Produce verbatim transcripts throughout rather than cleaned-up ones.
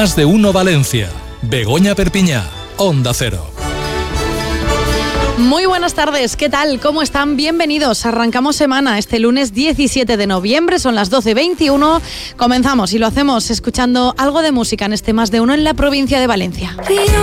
Más de Uno Valencia. Begoña Perpiñá, Onda Cero. Muy buenas tardes, ¿qué tal? ¿Cómo están? Bienvenidos. Arrancamos semana este lunes diecisiete de noviembre, son las doce veintiuno. Comenzamos y lo hacemos escuchando algo de música en este Más de Uno en la provincia de Valencia.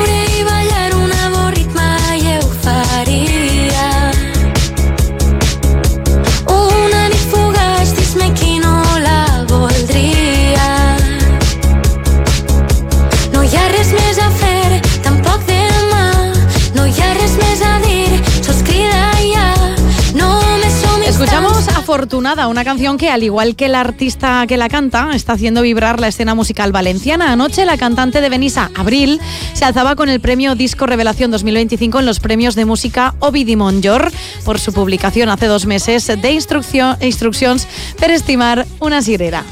Escuchamos Afortunada, una canción que, al igual que el artista que la canta, está haciendo vibrar la escena musical valenciana. Anoche la cantante de Benissa, Abril, se alzaba con el premio Disco Revelación dos mil veinticinco en los premios de música Ovidi Montllor por su publicación hace dos meses de instrucción, Instruccions per estimar una cirera.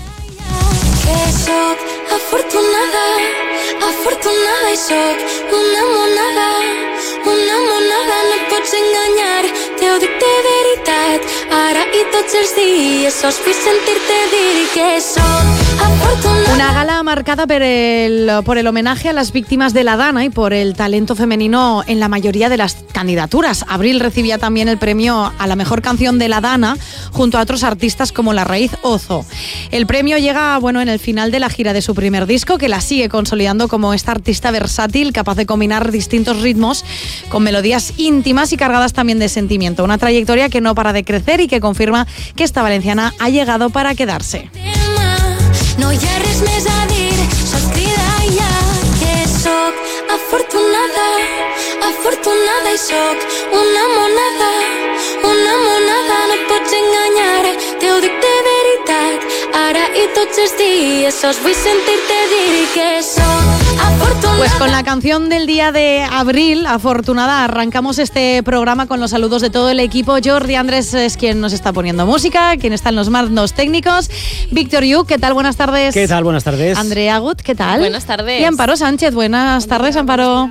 Que soc afortunada, afortunada i soc una monada, una monada, no et pots enganyar, te ho dic de veritat, ara i tots els dies sos vull sentir-te dir que soc afortunada. Una gala marcada por el, por el homenaje a las víctimas de la Dana y por el talento femenino en la mayoría de las candidaturas. Abril recibía también el premio a la mejor canción de la Dana junto a otros artistas como La Raíz Ozo. El premio llega, bueno, en el final de la gira de su primer disco, que la sigue consolidando como esta artista versátil capaz de combinar distintos ritmos con melodías íntimas y cargadas también de sentimiento. Una trayectoria que no para de crecer y que confirma que esta valenciana ha llegado para quedarse. No hi ha res més a dir, sols cridar ja que soc afortunada, afortunada i soc una monada, una monada, no et pots enganyar, te ho dic de veritat, ara i tots els dies sols vull sentir-te dir que soc afortunada. Pues con la canción del día de Abril, Afortunada, arrancamos este programa con los saludos de todo el equipo. Jordi Andrés es quien nos está poniendo música, quien está en los mandos técnicos. Víctor Yu, ¿qué tal? Buenas tardes. ¿Qué tal? Buenas tardes. Andrea Gut, ¿qué tal? Buenas tardes. Y Amparo Sánchez, buenas tardes, Amparo.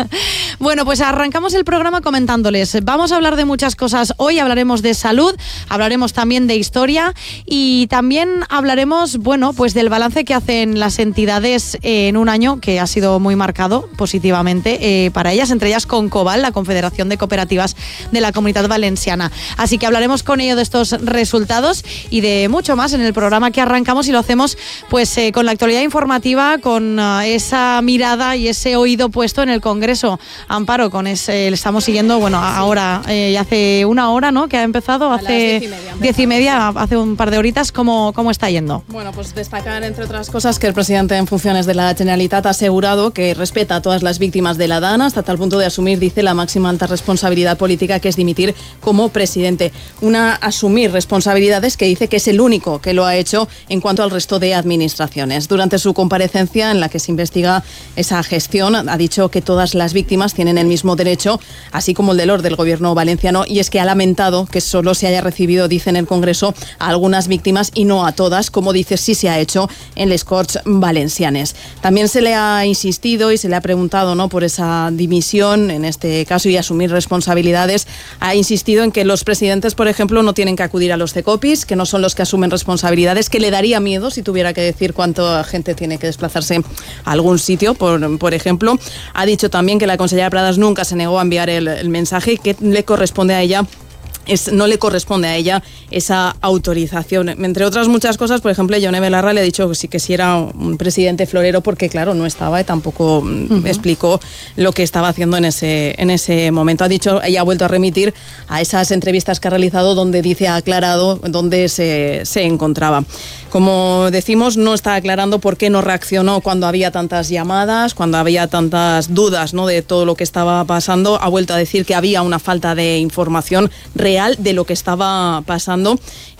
Bueno, pues arrancamos el programa comentándoles. Vamos a hablar de muchas cosas. Hoy hablaremos de salud, hablaremos también de historia y también hablaremos, bueno, pues del balance que hacen las entidades en un año que ha sido muy marcado positivamente eh, para ellas, entre ellas Concoval, la Confederación de Cooperativas de la Comunidad Valenciana. Así que hablaremos con ello de estos resultados y de mucho más en el programa que arrancamos, y lo hacemos pues eh, con la actualidad informativa, con uh, esa mirada y ese oído puesto en el Congreso. Amparo, con ese estamos siguiendo, bueno, ahora eh, hace una hora, ¿no?, que ha empezado, hace diez y media, diez y media, hace un par de horitas. ¿Cómo, cómo está yendo? Bueno, pues destacar, entre otras cosas, que el presidente en funciones de la Generalitat ha asegurado que respeta a todas las víctimas de la Dana, hasta tal punto de asumir, dice, la máxima alta responsabilidad política, que es dimitir como presidente. Una asumir responsabilidades que dice que es el único que lo ha hecho en cuanto al resto de administraciones. Durante su comparecencia, en la que se investiga esa gestión, ha dicho que todas las víctimas tienen el mismo derecho, así como el dolor del gobierno valenciano, y es que ha lamentado que solo se haya recibido, dice, en el Congreso a algunas víctimas y no a todas, como dice sí se ha hecho en les Corts Valencianes. También se le ha insistido y se le ha preguntado, ¿no?, por esa dimisión, en este caso, y asumir responsabilidades. Ha insistido en que los presidentes, por ejemplo, no tienen que acudir a los CECOPIs, que no son los que asumen responsabilidades, que le daría miedo si tuviera que decir cuánta gente tiene que desplazarse a algún sitio, por, por ejemplo. Ha dicho también que la consellera Pradas nunca se negó a enviar el, el mensaje, que le corresponde a ella Es, no le corresponde a ella esa autorización. Entre otras muchas cosas, por ejemplo, Yone Belarra le ha dicho que sí, que sí era un presidente florero, porque claro, no estaba y tampoco uh-huh. explicó lo que estaba haciendo en ese, en ese momento. Ha dicho, ella ha vuelto a remitir a esas entrevistas que ha realizado, donde dice, ha aclarado dónde se, se encontraba. Como decimos, no está aclarando por qué no reaccionó cuando había tantas llamadas, cuando había tantas dudas, ¿no?, de todo lo que estaba pasando. Ha vuelto a decir que había una falta de información real de lo que estaba pasando,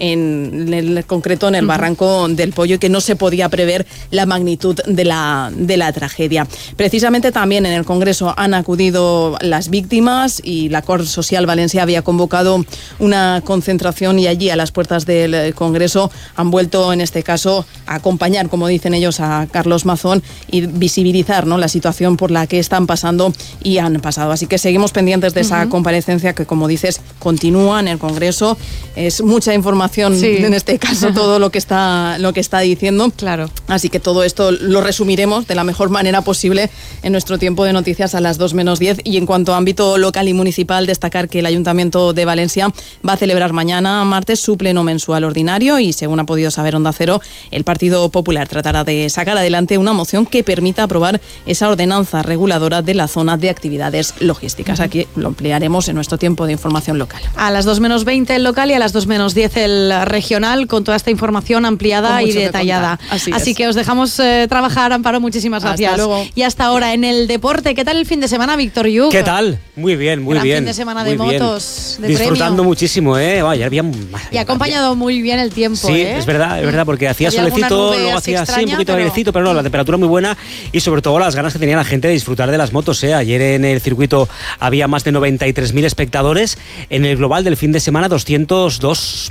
en, en el concreto en el Barranco del Pollo, y que no se podía prever la magnitud de la, de la tragedia. Precisamente también en el Congreso han acudido las víctimas, y la Cort Social Valencia había convocado una concentración, y allí, a las puertas del Congreso, han vuelto en este caso a acompañar, como dicen ellos, a Carlos Mazón y visibilizar, ¿no?, la situación por la que están pasando y han pasado. Así que seguimos pendientes de esa uh-huh. comparecencia, que, como dices, continúa continúa en el Congreso. Es mucha información, sí. en este caso, todo lo que está, lo que está diciendo. Claro. Así que todo esto lo resumiremos de la mejor manera posible en nuestro tiempo de noticias a las dos menos diez. Y en cuanto a ámbito local y municipal, destacar que el Ayuntamiento de Valencia va a celebrar mañana, martes, su pleno mensual ordinario y, según ha podido saber Onda Cero, el Partido Popular tratará de sacar adelante una moción que permita aprobar esa ordenanza reguladora de la zona de actividades logísticas. Aquí lo emplearemos en nuestro tiempo de información local. A las dos menos veinte el local y a las dos menos diez el regional, con toda esta información ampliada y detallada. Así, Así que os dejamos eh, trabajar, Amparo, muchísimas gracias. Hasta luego. Y hasta ahora en el deporte, ¿qué tal el fin de semana, Víctor Yuk? ¿Qué tal? Muy bien, muy Gran bien. fin de semana muy de bien. motos, de Disfrutando premio. muchísimo, ¿eh? Vaya, había, y ha acompañado muy bien el tiempo, Sí, ¿eh? es verdad, es verdad, porque hacía Había solecito, luego así hacía extraña, sí, un poquito de pero... airecito, pero no, la temperatura muy buena y sobre todo las ganas que tenía la gente de disfrutar de las motos, ¿eh? Ayer en el circuito había más de noventa y tres mil espectadores, en el global del fin de semana doscientos dos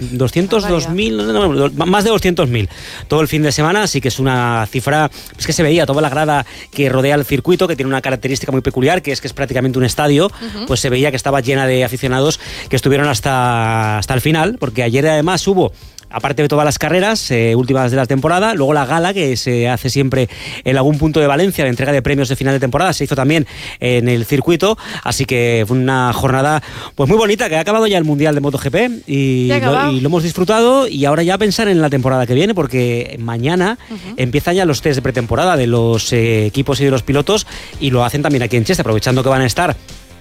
mil, no, no, más de doscientos mil todo el fin de semana, así que es una cifra, es que se veía toda la grada que rodea el circuito, que tiene una característica muy peculiar, que es que es prácticamente un estadio, uh-huh. Pues se veía que estaba llena de aficionados que estuvieron hasta, hasta el final, porque ayer además hubo, aparte de todas las carreras eh, últimas de la temporada, luego la gala que se hace siempre en algún punto de Valencia, la entrega de premios de final de temporada, se hizo también en el circuito, así que fue una jornada pues muy bonita, que ha acabado ya el Mundial de MotoGP y lo, y lo hemos disfrutado, y ahora ya pensar en la temporada que viene, porque mañana uh-huh. empiezan ya los test de pretemporada de los eh, equipos y de los pilotos, y lo hacen también aquí en Cheste, aprovechando que van a estar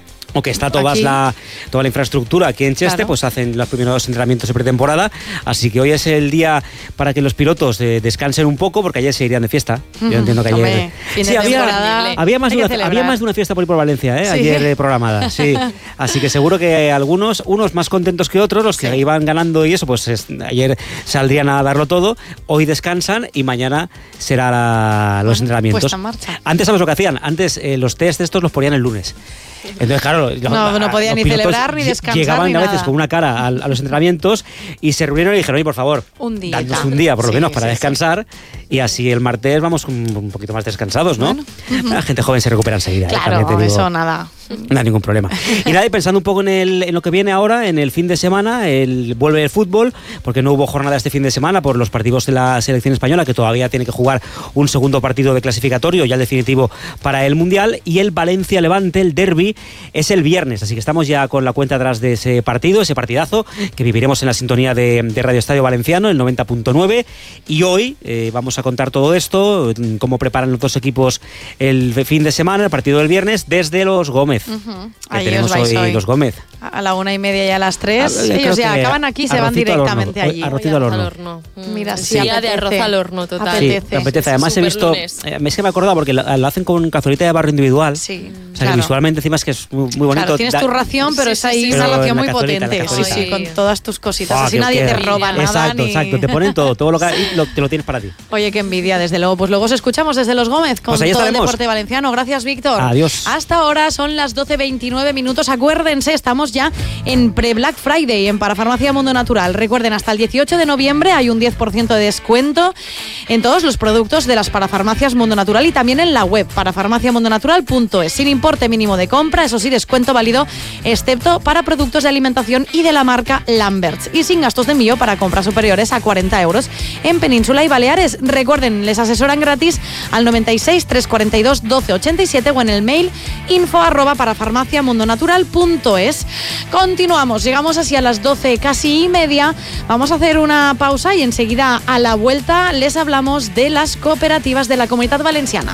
o que está toda la, toda la infraestructura aquí en Cheste, claro. Pues hacen los primeros entrenamientos de pretemporada, así que hoy es el día para que los pilotos eh, descansen un poco, porque ayer se irían de fiesta. Uh-huh. Yo entiendo que ayer... Hombre, sí, había, había, más de una, había más de una fiesta por ir por Valencia, ¿eh? Sí. Ayer eh, programada, sí. Así que seguro que algunos, unos más contentos que otros, los que sí. iban ganando y eso, pues es, ayer saldrían a darlo todo, hoy descansan y mañana será la, los bueno, entrenamientos. Puesta en marcha. Antes, ¿sabes lo que hacían? Antes eh, los test estos los ponían el lunes. Entonces, claro, no, no podían ni celebrar ni descansar. Llegaban ni a veces nada. con una cara a, a los entrenamientos y se reunieron y dijeron: oye, por favor, un día, dadnos un día por lo sí, menos para sí, descansar, sí. Y así el martes vamos un, un poquito más descansados, ¿no? Bueno. Uh-huh. La gente joven se recupera enseguida. Claro, ¿eh? Te digo, eso nada. No hay ningún problema. Y nada, y pensando un poco en, el, en lo que viene ahora, en el fin de semana, el, vuelve el fútbol, porque no hubo jornada este fin de semana por los partidos de la selección española, que todavía tiene que jugar un segundo partido de clasificatorio, ya el definitivo para el Mundial, y el Valencia-Levante, el derbi, es el viernes, así que estamos ya con la cuenta atrás de ese partido, ese partidazo, que viviremos en la sintonía de, de Radio Estadio Valenciano, el noventa punto nueve, y hoy eh, vamos a contar todo esto, cómo preparan los dos equipos el fin de semana, el partido del viernes, desde Los Gómez. Uh-huh. Que ahí tenemos hoy, hoy Los Gómez. A la una y media y a las tres. A, ellos ya acaban aquí y se van directamente allí. Arrocito al horno. horno. Mira, sí, sí de arroz al horno, total. Apetece. Sí, apetece. Además he visto, eh, es que me he acordado porque lo, lo hacen con cazolita de barro individual. Sí. O sea, claro. Que visualmente encima es que es muy, muy bonito. Claro, tienes tu ración, pero sí, es ahí sí, una ración muy cazolita, potente. Sí, sí, con todas tus cositas. Oh, así nadie te roba nada. Exacto, ni... exacto. Te ponen todo, todo lo que lo, te lo tienes para ti. Oye, qué envidia, desde luego. Pues luego os escuchamos desde Los Gómez con pues todo el deporte valenciano. Gracias, Víctor. Adiós. Hasta ahora son las doce veintinueve minutos. Acuérdense, estamos ya en pre-Black Friday en Parafarmacia Mundo Natural. Recuerden, hasta el dieciocho de noviembre hay un diez por ciento de descuento en todos los productos de las parafarmacias Mundo Natural y también en la web parafarmacia mundo natural punto es. Sin importe mínimo de compra, eso sí, descuento válido excepto para productos de alimentación y de la marca Lamberts. Y sin gastos de envío para compras superiores a cuarenta euros en Península y Baleares. Recuerden, les asesoran gratis al noventa y seis, trescientos cuarenta y dos, doce ochenta y siete o en el mail info arroba parafarmacia mundo natural punto es. Continuamos, llegamos así a las doce casi y media. Vamos a hacer una pausa y enseguida a la vuelta les hablamos de las cooperativas de la Comunidad Valenciana.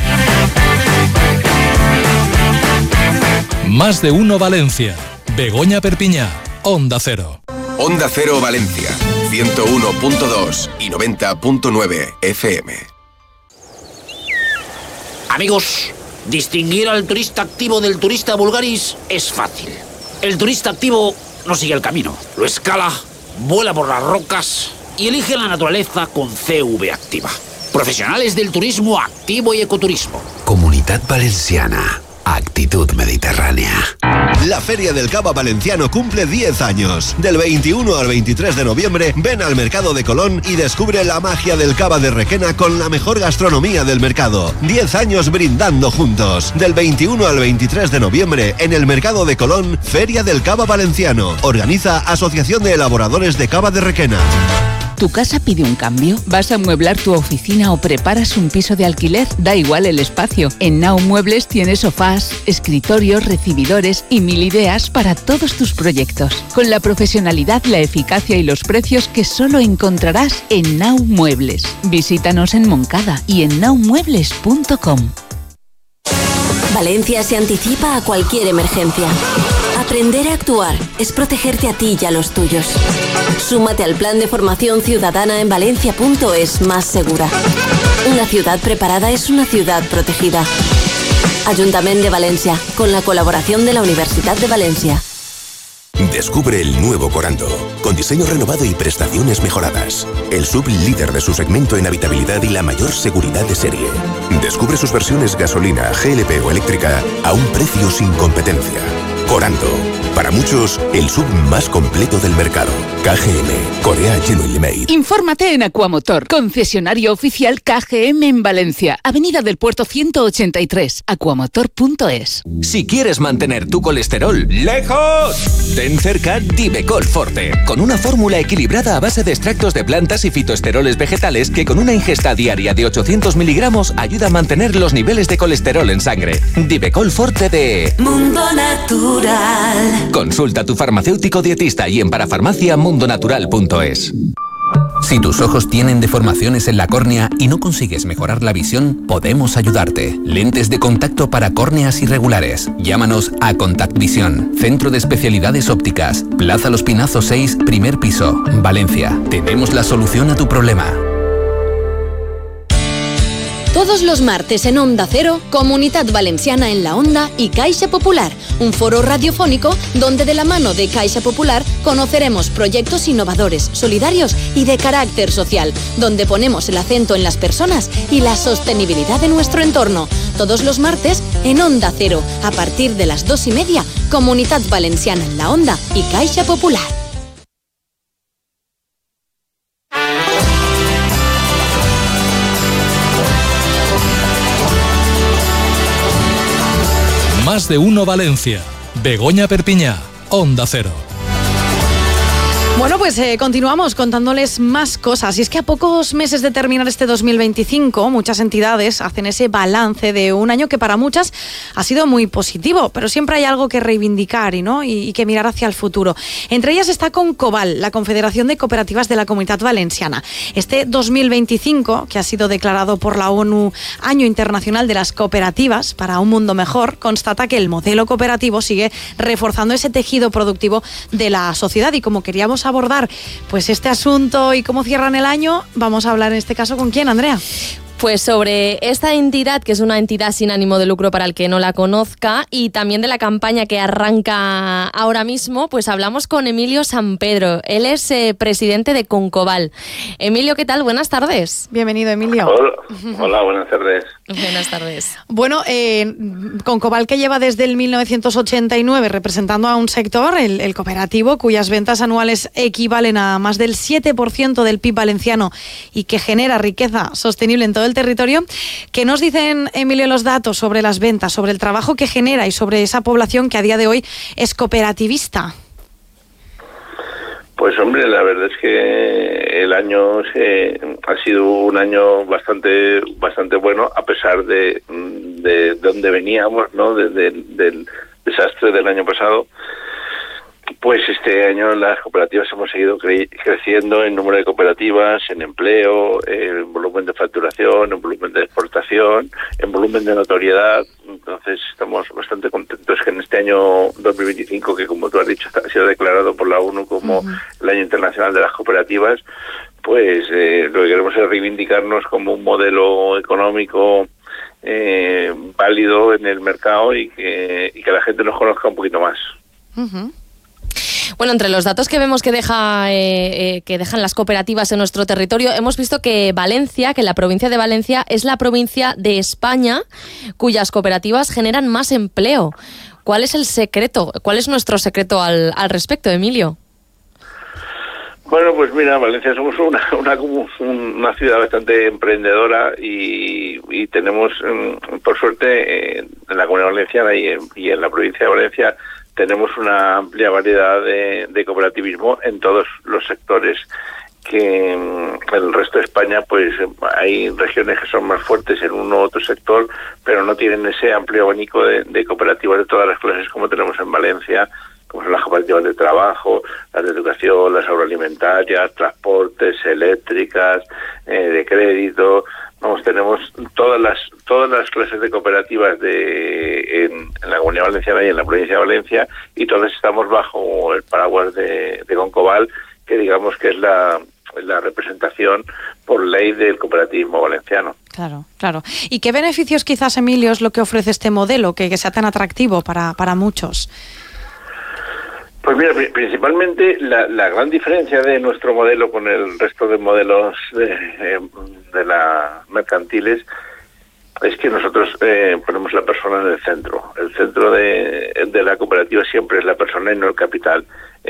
Más de uno Valencia. Begoña Perpiñá, Onda Cero. Onda Cero Valencia, ciento uno punto dos y noventa punto nueve F M. Amigos, distinguir al turista activo del turista vulgaris es fácil. El turista activo no sigue el camino, lo escala, vuela por las rocas y elige la naturaleza con C V activa. Profesionales del turismo activo y ecoturismo. Comunidad Valenciana. Actitud mediterránea. La Feria del Cava Valenciano cumple diez años. Del veintiuno al veintitrés de noviembre, ven al Mercado de Colón y descubre la magia del cava de Requena con la mejor gastronomía del mercado. diez años brindando juntos. Del veintiuno al veintitrés de noviembre, en el Mercado de Colón, Feria del Cava Valenciano. Organiza Asociación de Elaboradores de Cava de Requena. ¿Tu casa pide un cambio? ¿Vas a amueblar tu oficina o preparas un piso de alquiler? Da igual el espacio. En Nau Muebles tienes sofás, escritorios, recibidores y mil ideas para todos tus proyectos. Con la profesionalidad, la eficacia y los precios que solo encontrarás en Nau Muebles. Visítanos en Moncada y en nau muebles punto com. Valencia se anticipa a cualquier emergencia. Aprender a actuar es protegerte a ti y a los tuyos. Súmate al plan de formación ciudadana en valencia punto es más segura. Una ciudad preparada es una ciudad protegida. Ayuntamiento de Valencia, con la colaboración de la Universidad de Valencia. Descubre el nuevo Corando, con diseño renovado y prestaciones mejoradas. El sub líder de su segmento en habitabilidad y la mayor seguridad de serie. Descubre sus versiones gasolina, G L P o eléctrica a un precio sin competencia. Corando, para muchos, el sub más completo del mercado. K G M, Korea Genuinely Made. Infórmate en Aquamotor, concesionario oficial K G M en Valencia, Avenida del Puerto ciento ochenta y tres, aquamotor punto es. Si quieres mantener tu colesterol lejos, ten cerca Divecol Forte, con una fórmula equilibrada a base de extractos de plantas y fitoesteroles vegetales que con una ingesta diaria de ochocientos miligramos ayuda a mantener los niveles de colesterol en sangre. Divecol Forte de Mundo Natural. Consulta a tu farmacéutico dietista y en parafarmacia mundo natural punto es. Si tus ojos tienen deformaciones en la córnea y no consigues mejorar la visión, podemos ayudarte. Lentes de contacto para córneas irregulares. Llámanos a Contact Visión, Centro de Especialidades Ópticas, Plaza Los Pinazos seis, primer piso, Valencia. Tenemos la solución a tu problema. Todos los martes en Onda Cero, Comunitat Valenciana en la Onda y Caixa Popular, un foro radiofónico donde de la mano de Caixa Popular conoceremos proyectos innovadores, solidarios y de carácter social, donde ponemos el acento en las personas y la sostenibilidad de nuestro entorno. Todos los martes en Onda Cero, a partir de las dos y media, Comunitat Valenciana en la Onda y Caixa Popular. Más de uno Valencia. Begoña Perpiñá, Onda Cero. Bueno, pues eh, continuamos contándoles más cosas. Y es que a pocos meses de terminar este dos mil veinticinco, muchas entidades hacen ese balance de un año que para muchas ha sido muy positivo, pero siempre hay algo que reivindicar y, ¿no? y, y que mirar hacia el futuro. Entre ellas está Concoval, la Confederación de Cooperativas de la Comunitat Valenciana. Este dos mil veinticinco, que ha sido declarado por la ONU Año Internacional de las Cooperativas para un mundo mejor, constata que el modelo cooperativo sigue reforzando ese tejido productivo de la sociedad. Y como queríamos abordar pues este asunto y cómo cierran el año, vamos a hablar en este caso con quién, Andrea. Pues sobre esta entidad, que es una entidad sin ánimo de lucro para el que no la conozca, y también de la campaña que arranca ahora mismo, pues hablamos con Emilio Sampedro. Él es eh, presidente de Concoval. Emilio, ¿qué tal? Buenas tardes. Bienvenido, Emilio. Hola, hola buenas tardes. Buenas tardes. Bueno, eh, Concoval, que lleva desde el mil novecientos ochenta y nueve representando a un sector, el, el cooperativo, cuyas ventas anuales equivalen a más del siete por ciento del P I B valenciano y que genera riqueza sostenible en todo el territorio. ¿Qué nos dicen, Emilio, los datos sobre las ventas, sobre el trabajo que genera y sobre esa población que a día de hoy es cooperativista? Pues hombre, la verdad es que el año se, ha sido un año bastante bastante bueno, a pesar de, de, de donde veníamos, ¿no? De, de, del desastre del año pasado. Pues este año las cooperativas hemos seguido cre- creciendo en número de cooperativas, en empleo, en volumen de facturación, en volumen de exportación, en volumen de notoriedad. Entonces estamos bastante contentos que en este año dos mil veinticinco, que como tú has dicho ha sido declarado por la ONU como uh-huh. el Año Internacional de las Cooperativas, pues eh, lo que queremos es reivindicarnos como un modelo económico eh, válido en el mercado y que, y que la gente nos conozca un poquito más. Uh-huh. Bueno, entre los datos que vemos que deja eh, eh, que dejan las cooperativas en nuestro territorio, hemos visto que Valencia, que la provincia de Valencia es la provincia de España cuyas cooperativas generan más empleo. ¿Cuál es el secreto? ¿Cuál es nuestro secreto al, al respecto, Emilio? Bueno, pues mira, Valencia somos una una, una ciudad bastante emprendedora y, y tenemos, por suerte, en la Comunidad Valenciana y en, y en la provincia de Valencia, tenemos una amplia variedad de, de cooperativismo en todos los sectores, que en el resto de España pues hay regiones que son más fuertes en uno u otro sector, pero no tienen ese amplio abanico de, de cooperativas de todas las clases como tenemos en Valencia, como son las cooperativas de trabajo, las de educación, las agroalimentarias, transportes, eléctricas, eh, de crédito. Vamos, tenemos todas las todas las clases de cooperativas de en, en la Comunidad Valenciana y en la provincia de Valencia, y todas estamos bajo el paraguas de, de Concobal, que digamos que es la, la representación por ley del cooperativismo valenciano. Claro, claro. ¿Y qué beneficios quizás, Emilio, es lo que ofrece este modelo que, que sea tan atractivo para, para muchos? Pues mira, principalmente la, la gran diferencia de nuestro modelo con el resto de modelos de, de la mercantiles es que nosotros eh, ponemos la persona en el centro. El centro de, de la cooperativa siempre es la persona y no el capital.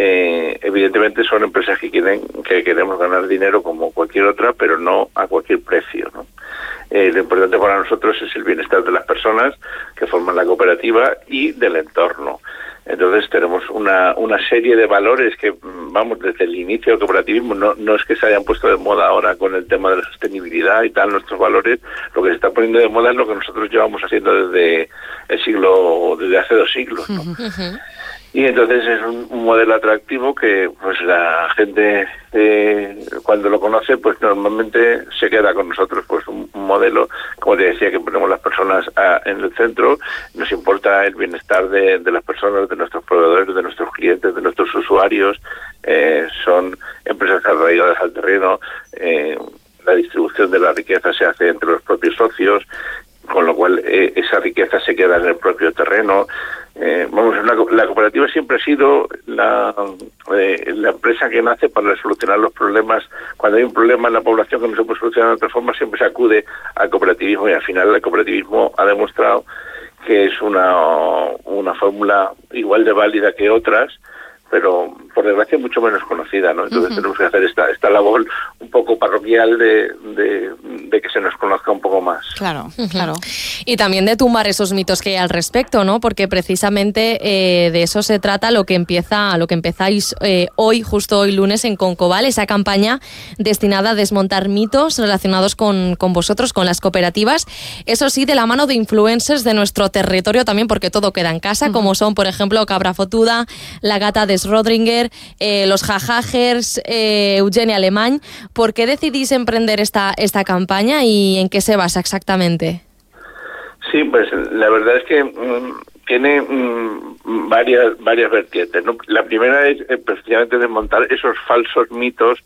Eh, evidentemente son empresas que quieren que queremos ganar dinero como cualquier otra, pero no a cualquier precio, ¿no? Eh, lo importante para nosotros es el bienestar de las personas que forman la cooperativa y del entorno. Entonces tenemos una, una serie de valores que, vamos, desde el inicio del cooperativismo, no, no es que se hayan puesto de moda ahora con el tema de la sostenibilidad y tal, nuestros valores, lo que se está poniendo de moda es lo que nosotros llevamos haciendo desde el siglo, desde hace dos siglos, ¿no? Uh-huh. Y entonces es un, un modelo atractivo que pues la gente eh, cuando lo conoce pues normalmente se queda con nosotros, pues un, un modelo, como te decía, que ponemos las personas a, en el centro, nos importa el bienestar de, de las personas, de nuestros proveedores, de nuestros clientes, de nuestros usuarios, eh, son empresas arraigadas al terreno, eh, la distribución de la riqueza se hace entre los propios socios, con lo cual eh, esa riqueza se queda en el propio terreno. Eh, vamos, una, la cooperativa siempre ha sido la, eh, la empresa que nace para solucionar los problemas. Cuando hay un problema en la población que no se puede solucionar de otra forma, siempre se acude al cooperativismo, y al final el cooperativismo ha demostrado que es una, una fórmula igual de válida que otras, pero por desgracia mucho menos conocida, ¿no? Entonces uh-huh. tenemos que hacer esta esta labor un poco parroquial de, de, de que se nos conozca un poco más. Claro, uh-huh. claro. Y también de tumbar esos mitos que hay al respecto, ¿no? Porque precisamente eh, de eso se trata lo que empieza, lo que empezáis eh, hoy, justo hoy lunes en Concobal, esa campaña destinada a desmontar mitos relacionados con, con vosotros, con las cooperativas. Eso sí, de la mano de influencers de nuestro territorio también, porque todo queda en casa, uh-huh. como son, por ejemplo, Cabra Fotuda, La Gata de Rodringer, eh, los Jajagers, eh, Eugenia Alemany. ¿Por qué decidís emprender esta, esta campaña y en qué se basa exactamente? Sí, pues la verdad es que mmm, tiene mmm, varias varias vertientes, ¿no? La primera es eh, precisamente desmontar esos falsos mitos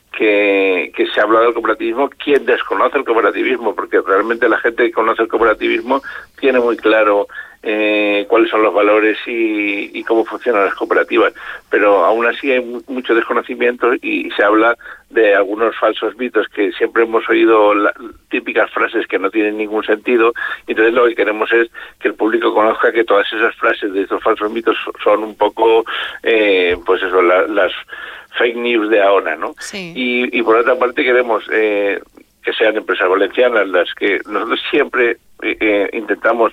que, que se habla del cooperativismo. ¿Quién desconoce el cooperativismo? Porque realmente la gente que conoce el cooperativismo tiene muy claro Eh, cuáles son los valores y, y cómo funcionan las cooperativas, pero aún así hay mucho desconocimiento y se habla de algunos falsos mitos que siempre hemos oído, la, típicas frases que no tienen ningún sentido, y entonces lo que queremos es que el público conozca que todas esas frases de estos falsos mitos son un poco eh, pues eso, la, las fake news de ahora, ¿no? Sí. Y, y por otra parte queremos eh, que sean empresas valencianas las que nosotros siempre eh, intentamos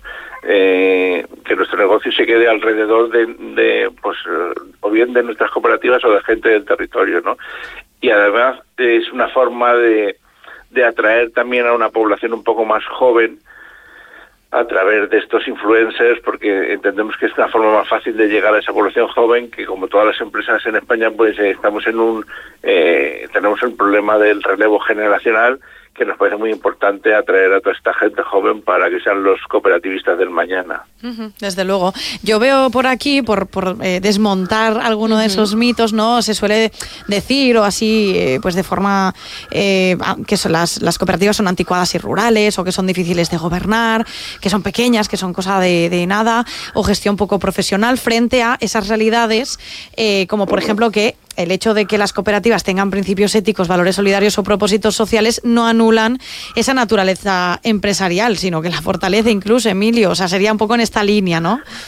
eh, que nuestro negocio se quede alrededor de, de pues o bien de nuestras cooperativas o de gente del territorio, ¿no? Y además es una forma de, de atraer también a una población un poco más joven a través de estos influencers, porque entendemos que es una forma más fácil de llegar a esa población joven, que como todas las empresas en España pues eh, estamos en un eh, tenemos el problema del relevo generacional, que nos parece muy importante atraer a toda esta gente joven para que sean los cooperativistas del mañana. Uh-huh, desde luego. Yo veo por aquí, por, por eh, desmontar alguno uh-huh. de esos mitos, ¿no? Se suele decir, o así, eh, pues de forma eh, que son las, las cooperativas son anticuadas y rurales, o que son difíciles de gobernar, que son pequeñas, que son cosa de, de nada, o gestión poco profesional, frente a esas realidades, eh, como por ejemplo que el hecho de que las cooperativas tengan principios éticos, valores solidarios o propósitos sociales no anulan esa naturaleza empresarial, sino que la fortalece incluso, Emilio. O sea, sería un poco en esta línea, ¿no?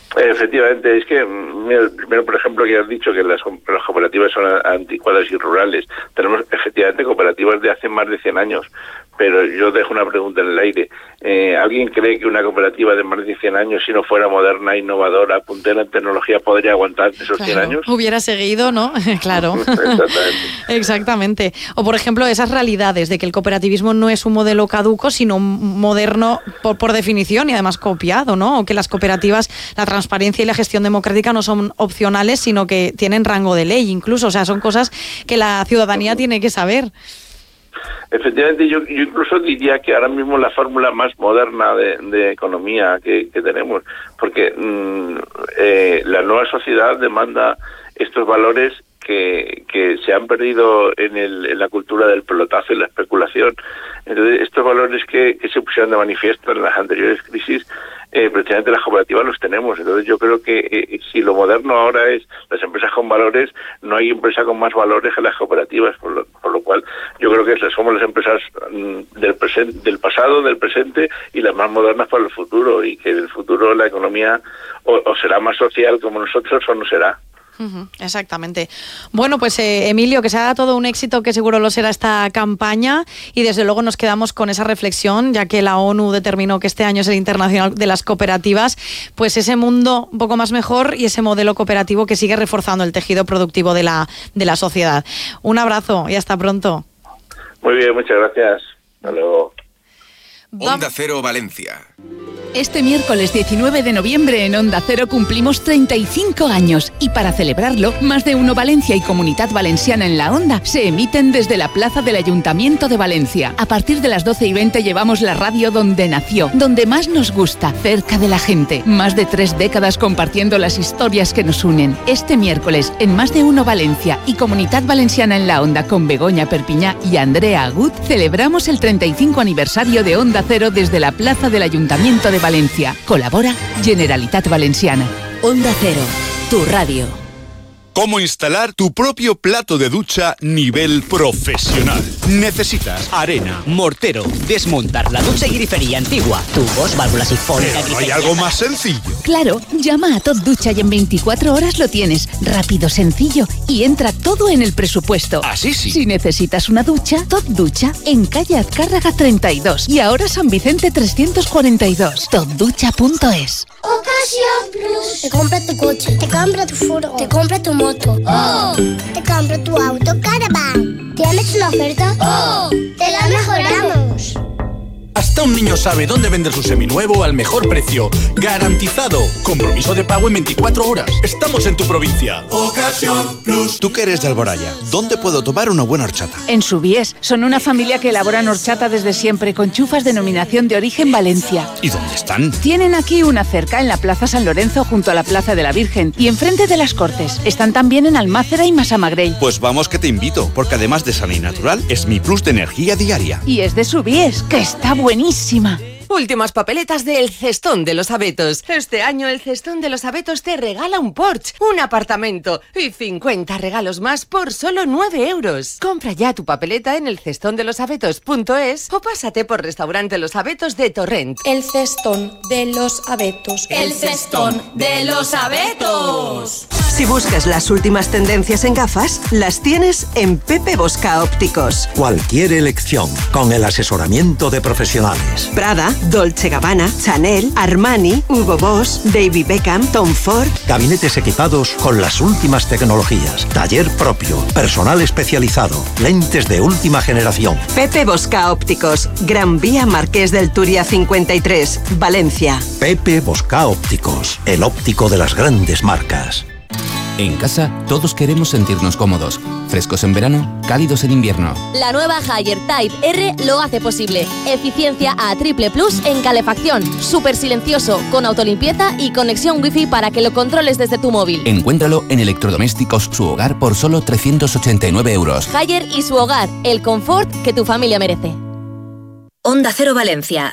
Efectivamente, es que, mira, primero, por ejemplo, que has dicho que las, las cooperativas son anticuadas y rurales. Tenemos, efectivamente, cooperativas de hace más de cien años, pero yo dejo una pregunta en el aire. Eh, ¿Alguien cree que una cooperativa de más de cien años, si no fuera moderna, innovadora, puntera en tecnología, podría aguantar esos claro, cien años? Hubiera seguido, ¿no? Claro. Exactamente. Exactamente. O, por ejemplo, esas realidades de que el cooperativismo no es un modelo caduco, sino moderno por, por definición y además copiado, ¿no? O que las cooperativas, la transparencia y la gestión democrática no son opcionales, sino que tienen rango de ley incluso. O sea, son cosas que la ciudadanía tiene que saber. Efectivamente, yo, yo incluso diría que ahora mismo la fórmula más moderna de, de economía que, que tenemos, porque mmm, eh, la nueva sociedad demanda estos valores que, que se han perdido en, el, en la cultura del pelotazo y la especulación. Entonces, estos valores que, que se pusieron de manifiesto en las anteriores crisis, eh, precisamente las cooperativas los tenemos. Entonces, yo creo que eh, si lo moderno ahora es las empresas con valores, no hay empresa con más valores que las cooperativas, por lo, por lo cual yo creo que somos las empresas mm, del presente, del pasado, del presente y las más modernas para el futuro, y que en el futuro la economía o, o será más social como nosotros o no será. Uh-huh, exactamente. Bueno, pues eh, Emilio, que sea todo un éxito, que seguro lo será esta campaña, y desde luego nos quedamos con esa reflexión, ya que la ONU determinó que este año es el Internacional de las Cooperativas, pues ese mundo un poco más mejor y ese modelo cooperativo que sigue reforzando el tejido productivo de la, de la sociedad. Un abrazo y hasta pronto. Muy bien, muchas gracias. Hasta luego. Onda Cero Valencia. Este miércoles diecinueve de noviembre en Onda Cero cumplimos treinta y cinco años y para celebrarlo, Más de Uno Valencia y Comunitat Valenciana en la Onda se emiten desde la plaza del Ayuntamiento de Valencia. A partir de las doce y veinte llevamos la radio donde nació, donde más nos gusta, cerca de la gente. Más de tres décadas compartiendo las historias que nos unen. Este miércoles en Más de Uno Valencia y Comunitat Valenciana en la Onda con Begoña Perpiñá y Andrea Agut celebramos el treinta y cinco aniversario de Onda Cero desde la plaza del Ayuntamiento de Valencia. Colabora Generalitat Valenciana. Onda Cero, tu radio. ¿Cómo instalar tu propio plato de ducha nivel profesional? Necesitas arena, mortero, desmontar la ducha y grifería antigua, tubos, válvulas sifónicas. ¿No hay algo más sencillo? Claro, llama a Tot Ducha y en veinticuatro horas lo tienes. Rápido, sencillo y entra todo en el presupuesto. Así sí. Si necesitas una ducha, Tot Ducha en calle Azcárraga treinta y dos y ahora San Vicente trescientos cuarenta y dos. tot ducha punto es. Ocasión Plus. Te compra tu coche, te compra tu furgo, te compra tu moto. ¡Oh! Te compra tu auto Caravan. ¿Tienes una oferta? ¡Oh! ¡Te la mejoramos! Hasta un niño sabe dónde vender su seminuevo al mejor precio. ¡Garantizado! Compromiso de pago en veinticuatro horas. Estamos en tu provincia. Ocasión Plus. Tú que eres de Alboraya, ¿dónde puedo tomar una buena horchata? En Subiés. Son una familia que elaboran horchata desde siempre con chufas denominación de origen Valencia. ¿Y dónde están? Tienen aquí una cerca en la Plaza San Lorenzo junto a la Plaza de la Virgen y enfrente de las Cortes. Están también en Almácera y Massamagrell. Pues vamos que te invito, porque además de sana y natural, es mi plus de energía diaria. Y es de Subiés, que está buenísima. Últimas papeletas del Cestón de los Abetos. Este año el Cestón de los Abetos te regala un Porsche, un apartamento y cincuenta regalos más por solo nueve euros. Compra ya tu papeleta en el cestón de los abetos punto es o pásate por Restaurante Los Abetos de Torrent. El Cestón de los Abetos. El Cestón de los Abetos. Si buscas las últimas tendencias en gafas, las tienes en Pepe Bosca Ópticos. Cualquier elección, con el asesoramiento de profesionales. Prada, Dolce Gabbana, Chanel, Armani, Hugo Boss, David Beckham, Tom Ford. Gabinetes equipados con las últimas tecnologías. Taller propio, personal especializado, lentes de última generación. Pepe Bosca Ópticos, Gran Vía Marqués del Turia cincuenta y tres, Valencia. Pepe Bosca Ópticos, el óptico de las grandes marcas. En casa, todos queremos sentirnos cómodos. Frescos en verano, cálidos en invierno. La nueva Haier Type R lo hace posible. Eficiencia a triple plus en calefacción. Súper silencioso, con autolimpieza y conexión wifi para que lo controles desde tu móvil. Encuéntralo en Electrodomésticos Su Hogar por solo trescientos ochenta y nueve euros. Haier y Su Hogar, el confort que tu familia merece. Onda Cero Valencia.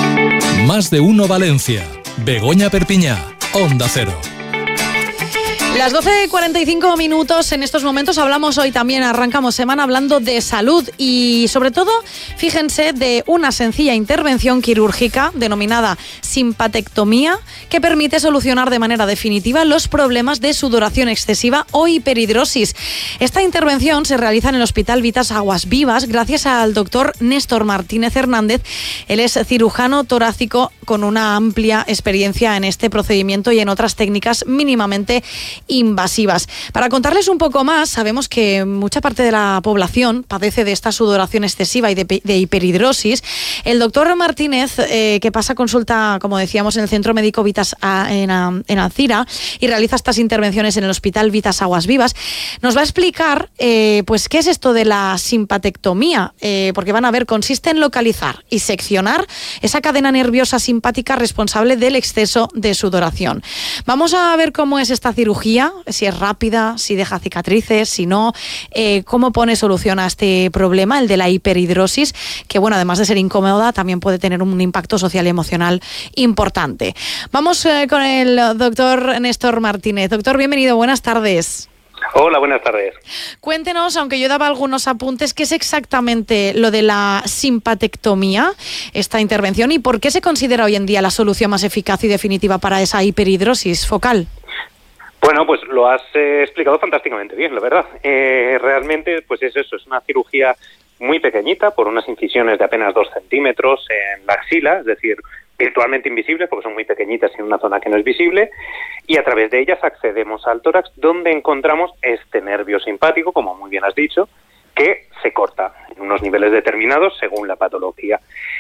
Más de Uno Valencia. Begoña Perpiñá, Onda Cero. Las doce cuarenta y cinco minutos en estos momentos hablamos hoy también, arrancamos semana hablando de salud y sobre todo, fíjense, de una sencilla intervención quirúrgica denominada simpatectomía que permite solucionar de manera definitiva los problemas de sudoración excesiva o hiperhidrosis. Esta intervención se realiza en el Hospital Vitas Aguas Vivas gracias al doctor Néstor Martínez Hernández. Él es cirujano torácico con una amplia experiencia en este procedimiento y en otras técnicas mínimamente invasivas. Para contarles un poco más, sabemos que mucha parte de la población padece de esta sudoración excesiva y de, de hiperhidrosis. El doctor Martínez, eh, que pasa consulta, como decíamos, en el Centro Médico Vitas a, en, a, en Alcira y realiza estas intervenciones en el Hospital Vitas Aguas Vivas, nos va a explicar eh, pues qué es esto de la simpatectomía, eh, porque van a ver, consiste en localizar y seccionar esa cadena nerviosa simpática responsable del exceso de sudoración. Vamos a ver cómo es esta cirugía, si es rápida, si deja cicatrices, si no, eh, cómo pone solución a este problema, el de la hiperhidrosis, que bueno, además de ser incómoda, también puede tener un impacto social y emocional importante. Vamos eh, con el doctor Néstor Martínez. Doctor, bienvenido, buenas tardes. Hola, buenas tardes. Cuéntenos, aunque yo daba algunos apuntes, ¿qué es exactamente lo de la simpatectomía, esta intervención, y por qué se considera hoy en día la solución más eficaz y definitiva para esa hiperhidrosis focal? Bueno, pues lo has eh, explicado fantásticamente bien, la verdad. Eh, realmente, pues es eso, es una cirugía muy pequeñita, por unas incisiones de apenas dos centímetros en la axila, es decir, virtualmente invisibles porque son muy pequeñitas en una zona que no es visible, y a través de ellas accedemos al tórax, donde encontramos este nervio simpático, como muy bien has dicho, que se corta en unos niveles determinados según la patología.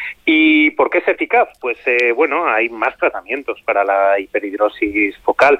¿Y por qué es eficaz? Pues eh, bueno, hay más tratamientos para la hiperhidrosis focal.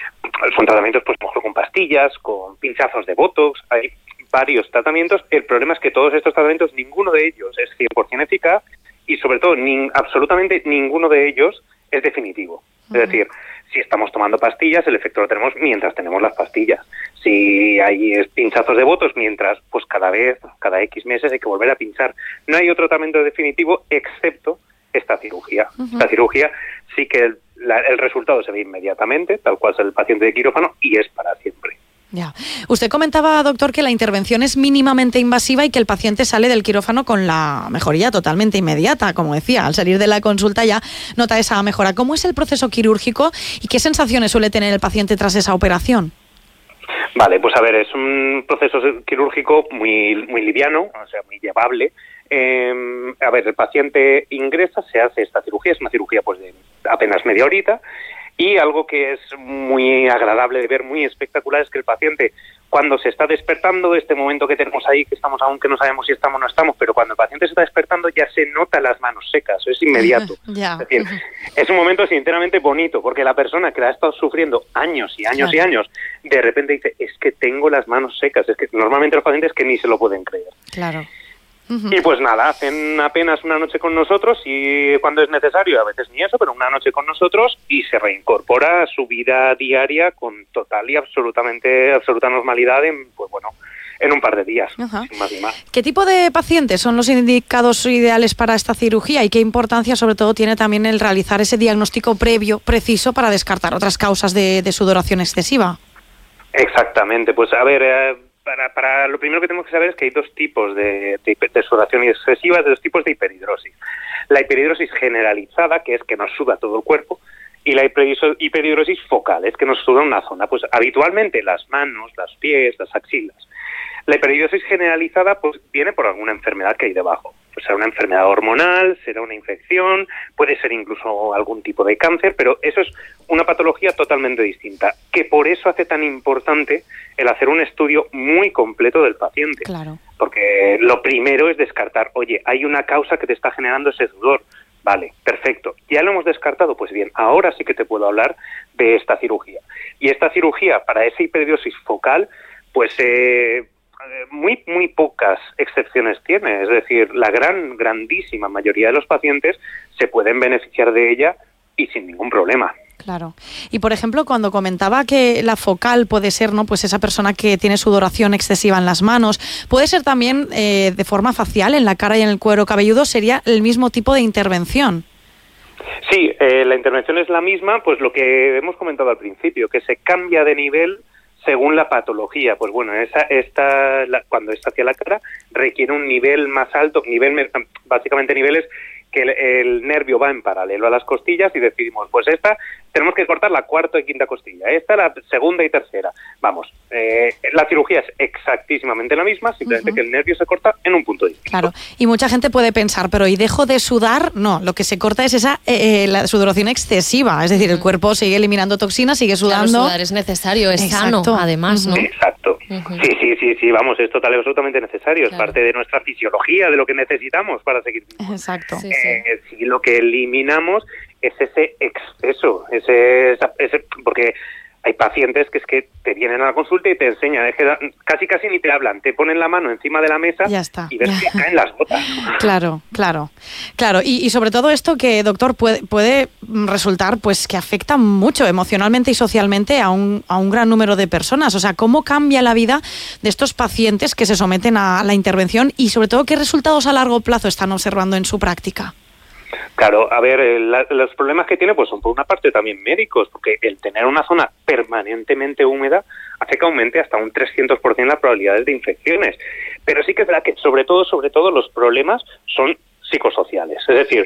Son tratamientos, pues mejor con pastillas, con pinchazos de botox, hay varios tratamientos. El problema es que todos estos tratamientos, ninguno de ellos es cien por ciento eficaz y sobre todo ni, absolutamente ninguno de ellos es definitivo. Uh-huh. Es decir, si estamos tomando pastillas, el efecto lo tenemos mientras tenemos las pastillas. Si hay pinchazos de botox, mientras, pues cada vez, cada X meses hay que volver a pinchar. No hay otro tratamiento definitivo excepto esta cirugía. Uh-huh. Esta cirugía sí que el, la, el resultado se ve inmediatamente, tal cual es el paciente de quirófano, y es para siempre. Ya. Usted comentaba, doctor, que la intervención es mínimamente invasiva y que el paciente sale del quirófano con la mejoría totalmente inmediata, como decía, al salir de la consulta ya nota esa mejora. ¿Cómo es el proceso quirúrgico y qué sensaciones suele tener el paciente tras esa operación? Vale, pues a ver, es un proceso quirúrgico muy, muy liviano, o sea, muy llevable. Eh, a ver, el paciente ingresa, se hace esta cirugía, es una cirugía pues de apenas media horita. Y algo que es muy agradable de ver, muy espectacular, es que el paciente, cuando se está despertando, este momento que tenemos ahí, que estamos aún que no sabemos si estamos o no estamos, pero cuando el paciente se está despertando ya se nota las manos secas, es inmediato. Ya. Es decir, es un momento sinceramente bonito, porque la persona que la ha estado sufriendo años y años claro. y años, de repente dice, es que tengo las manos secas, es que normalmente los pacientes que ni se lo pueden creer. Claro. Y pues nada, hacen apenas una noche con nosotros y cuando es necesario, a veces ni eso, pero una noche con nosotros y se reincorpora a su vida diaria con total y absolutamente absoluta normalidad en, pues bueno, en un par de días, Ajá. sin más ni más. ¿Qué tipo de pacientes son los indicados ideales para esta cirugía y qué importancia sobre todo tiene también el realizar ese diagnóstico previo, preciso, para descartar otras causas de, de sudoración excesiva? Exactamente, pues a ver... Eh, Para, para lo primero que tenemos que saber es que hay dos tipos de, de, de sudoración excesiva, de dos tipos de hiperhidrosis. La hiperhidrosis generalizada, que es que nos suda todo el cuerpo, y la hiperhidrosis focal, es que nos suda una zona. Pues habitualmente las manos, los pies, las axilas. La hiperhidrosis generalizada pues viene por alguna enfermedad que hay debajo. Pues será una enfermedad hormonal, será una infección, puede ser incluso algún tipo de cáncer, pero eso es una patología totalmente distinta, que por eso hace tan importante el hacer un estudio muy completo del paciente. Claro. Porque lo primero es descartar, oye, hay una causa que te está generando ese sudor. Vale, perfecto. ¿Ya lo hemos descartado? Pues bien, ahora sí que te puedo hablar de esta cirugía. Y esta cirugía para esa hiperhidrosis focal, pues... Eh, muy muy pocas excepciones tiene, es decir, la gran grandísima mayoría de los pacientes se pueden beneficiar de ella y sin ningún problema. Claro. Y por ejemplo, cuando comentaba que la focal puede ser, ¿no?, pues esa persona que tiene sudoración excesiva en las manos, puede ser también eh, de forma facial, en la cara y en el cuero cabelludo, sería el mismo tipo de intervención. Sí, eh, la intervención es la misma, pues lo que hemos comentado al principio, que se cambia de nivel según la patología. Pues bueno, esa, esta, la, cuando es hacia la cara, requiere un nivel más alto, nivel básicamente niveles que el, el nervio va en paralelo a las costillas y decidimos, pues esta tenemos que cortar la cuarta y quinta costilla, esta la segunda y tercera. Vamos, eh, la cirugía es exactísimamente la misma, simplemente uh-huh. que el nervio se corta en un punto distinto. Claro, y mucha gente puede pensar, pero ¿y dejo de sudar? No, lo que se corta es esa eh, la sudoración excesiva, es decir, el cuerpo sigue eliminando toxinas, sigue sudando. Claro, sudar es necesario, es Exacto. sano, además, ¿no? Exacto. Uh-huh. Sí, sí, sí, sí, vamos, es total y absolutamente necesario, claro. Es parte de nuestra fisiología, de lo que necesitamos para seguir vivos. Exacto. Sí, eh, sí, lo que eliminamos es ese exceso, ese, ese porque hay pacientes que es que te vienen a la consulta y te enseñan, es que casi casi ni te hablan, te ponen la mano encima de la mesa ya está. Y ves que caen las gotas. Claro, claro, claro. Y, y sobre todo esto que, doctor, puede, puede resultar pues que afecta mucho emocionalmente y socialmente a un, a un gran número de personas. O sea, ¿cómo cambia la vida de estos pacientes que se someten a la intervención y sobre todo qué resultados a largo plazo están observando en su práctica? Claro, a ver, la, los problemas que tiene pues son por una parte también médicos, porque el tener una zona permanentemente húmeda hace que aumente hasta un trescientos por ciento las probabilidades de infecciones. Pero sí que es verdad que sobre todo, sobre todo los problemas son psicosociales. Es decir,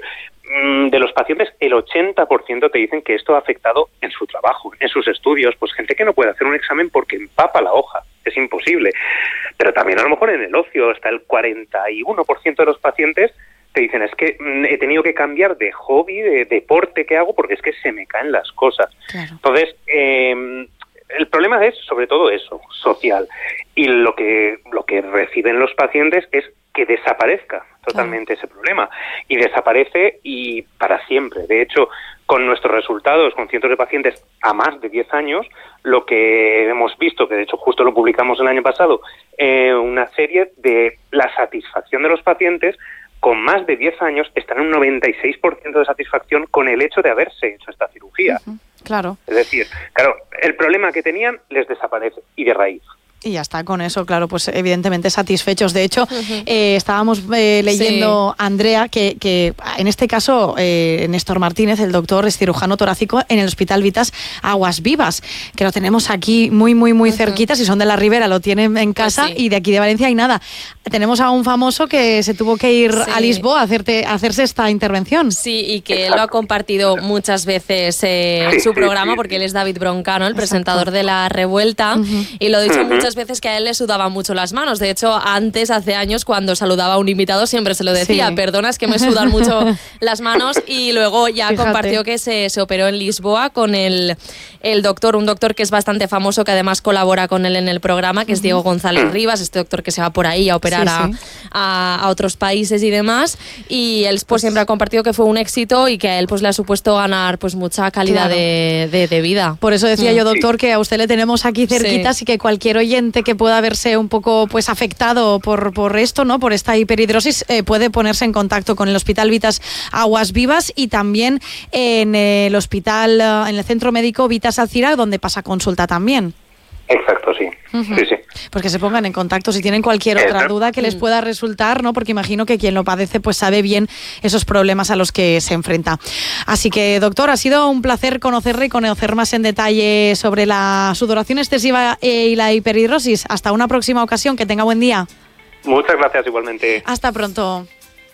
de los pacientes el ochenta por ciento te dicen que esto ha afectado en su trabajo, en sus estudios, pues gente que no puede hacer un examen porque empapa la hoja, es imposible. Pero también a lo mejor en el ocio, hasta el cuarenta y uno por ciento de los pacientes te dicen, es que he tenido que cambiar de hobby, de deporte que hago, porque es que se me caen las cosas. Claro. Entonces, eh, el problema es sobre todo eso, social. Y lo que lo que reciben los pacientes es que desaparezca totalmente claro. ese problema. Y desaparece y para siempre. De hecho, con nuestros resultados, con cientos de pacientes a más de diez años, lo que hemos visto, que de hecho justo lo publicamos el año pasado, eh, una serie de la satisfacción de los pacientes con más de diez años están en un noventa y seis por ciento de satisfacción con el hecho de haberse hecho esta cirugía. Uh-huh, claro. Es decir, claro, el problema que tenían les desaparece y de raíz. Y ya está, con eso, claro, pues evidentemente satisfechos. De hecho, uh-huh. eh, estábamos eh, leyendo sí. a Andrea que, que en este caso eh, Néstor Martínez, el doctor, es cirujano torácico en el Hospital Vitas Aguas Vivas, que lo tenemos aquí muy, muy, muy uh-huh. cerquita. Si son de la Ribera, lo tienen en casa pues sí. y de aquí de Valencia hay nada. Tenemos a un famoso que se tuvo que ir sí. a Lisboa a, hacerte, a hacerse esta intervención. Sí, y que lo ha compartido muchas veces eh, en su programa, porque él es David Broncano, el Exacto. presentador de La Revuelta, uh-huh. y lo he dicho uh-huh. muchas veces que a él le sudaban mucho las manos. De hecho, antes, hace años, cuando saludaba a un invitado, siempre se lo decía, sí. perdona, es que me sudan mucho las manos, y luego ya Fíjate. compartió que se, se operó en Lisboa con el, el doctor, un doctor que es bastante famoso, que además colabora con él en el programa, que es Diego González Rivas, este doctor que se va por ahí a operar sí, a, sí. A, a otros países y demás, y él pues siempre ha compartido que fue un éxito y que a él pues le ha supuesto ganar pues mucha calidad claro. de, de, de vida. Por eso decía mm. yo, doctor, que a usted le tenemos aquí cerquita, así sí. que cualquier oyente que pueda verse un poco pues afectado por, por esto, ¿no? Por esta hiperhidrosis, eh, puede ponerse en contacto con el Hospital Vitas Aguas Vivas y también en el hospital, en el Centro Médico Vitas Alcira, donde pasa consulta también. Exacto, sí. Uh-huh. sí, sí. Pues que se pongan en contacto si tienen cualquier otra Exacto. duda que les pueda resultar, ¿no? Porque imagino que quien lo padece pues sabe bien esos problemas a los que se enfrenta. Así que, doctor, ha sido un placer conocerle y conocer más en detalle sobre la sudoración excesiva y la hiperhidrosis. Hasta una próxima ocasión, que tenga buen día. Muchas gracias, igualmente. Hasta pronto.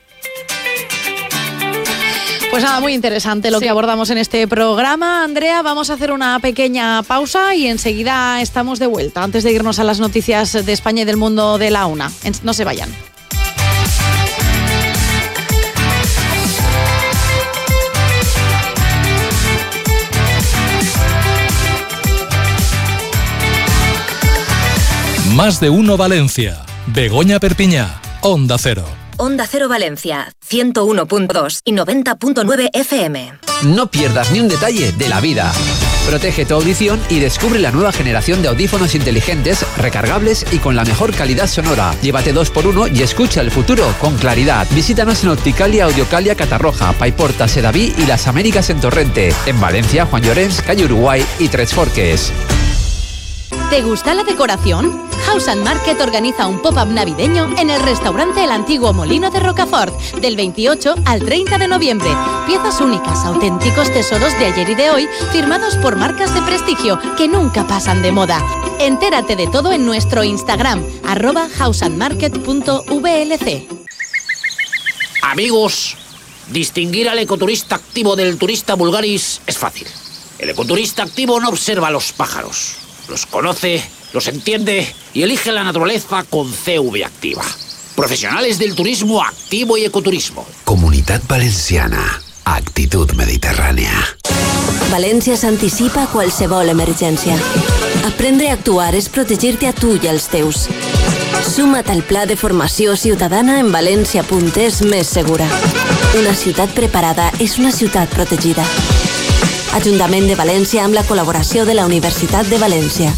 Pues nada, muy interesante lo sí. que abordamos en este programa. Andrea, vamos a hacer una pequeña pausa y enseguida estamos de vuelta, antes de irnos a las noticias de España y del mundo de la una. No se vayan. Más de uno Valencia. Begoña Perpiñá. Onda Cero. Onda Cero Valencia, ciento uno punto dos y noventa punto nueve F M. No pierdas ni un detalle de la vida. Protege tu audición y descubre la nueva generación de audífonos inteligentes, recargables y con la mejor calidad sonora. Llévate dos por uno y escucha el futuro con claridad. Visítanos en Opticalia Audiocalia Catarroja, Paiporta, Sedaví y Las Américas en Torrente. En Valencia, Juan Llorens, calle Uruguay y Tres Forques. ¿Te gusta la decoración? House and Market organiza un pop-up navideño en el restaurante El Antiguo Molino de Rocafort, del veintiocho al treinta de noviembre. Piezas únicas, auténticos tesoros de ayer y de hoy, firmados por marcas de prestigio que nunca pasan de moda. Entérate de todo en nuestro Instagram, arroba houseandmarket punto v l c. Amigos, distinguir al ecoturista activo del turista vulgaris es fácil. El ecoturista activo no observa a los pájaros, los conoce, los entiende y elige la naturaleza con C V activa. Profesionales del turismo activo y ecoturismo. Comunitat Valenciana. Actitud mediterrània. València s'anticipa a qualsevol emergència. Aprendre a actuar és protegir-te a tu i als teus. Suma't al pla de formació ciutadana en valencia punt es més segura. Una ciutat preparada és una ciutat protegida. Ajuntament de València amb la col·laboració de la Universitat de València.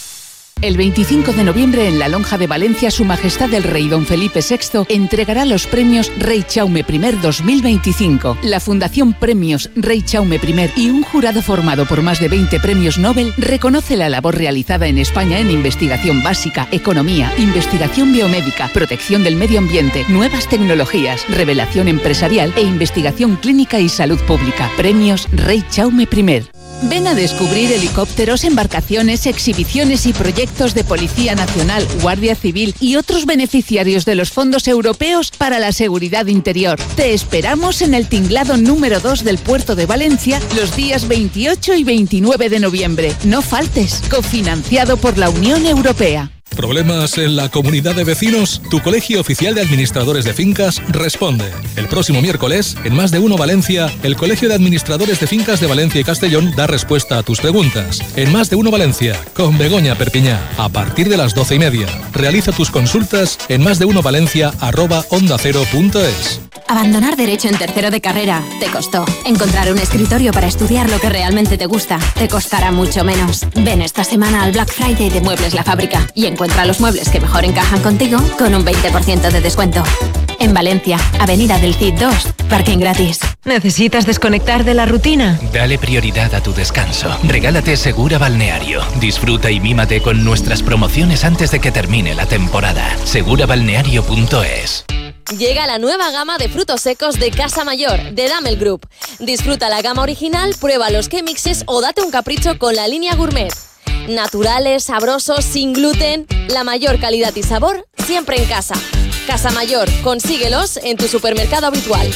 El veinticinco de noviembre en la Lonja de Valencia, Su Majestad el Rey Don Felipe sexto entregará los premios Rey Jaume I dos mil veinticinco. La Fundación Premios Rey Jaume I y un jurado formado por más de veinte premios Nobel reconoce la labor realizada en España en investigación básica, economía, investigación biomédica, protección del medio ambiente, nuevas tecnologías, revelación empresarial e investigación clínica y salud pública. Premios Rey Jaume I. Ven a descubrir helicópteros, embarcaciones, exhibiciones y proyectos de Policía Nacional, Guardia Civil y otros beneficiarios de los fondos europeos para la seguridad interior. Te esperamos en el tinglado número dos del Puerto de Valencia los días veintiocho y veintinueve de noviembre. No faltes, cofinanciado por la Unión Europea. ¿Problemas en la comunidad de vecinos? Tu Colegio Oficial de Administradores de Fincas responde. El próximo miércoles, en Más de Uno Valencia, el Colegio de Administradores de Fincas de Valencia y Castellón da respuesta a tus preguntas. En Más de Uno Valencia, con Begoña Perpiñá, a partir de las doce y media. Realiza tus consultas en másdeUnoValencia arroba onda cero punto es. Abandonar Derecho en tercero de carrera te costó. Encontrar un escritorio para estudiar lo que realmente te gusta te costará mucho menos. Ven esta semana al Black Friday de Muebles La Fábrica y encuentra los muebles que mejor encajan contigo con un veinte por ciento de descuento. En Valencia, Avenida del Cid dos, parking gratis. ¿Necesitas desconectar de la rutina? Dale prioridad a tu descanso. Regálate Segura Balneario. Disfruta y mímate con nuestras promociones antes de que termine la temporada. segura balneario punto es. Llega la nueva gama de frutos secos de Casa Mayor, de Damel Group. Disfruta la gama original, prueba los K-Mixes o date un capricho con la línea gourmet. Naturales, sabrosos, sin gluten, la mayor calidad y sabor siempre en casa. Casa Mayor, consíguelos en tu supermercado habitual.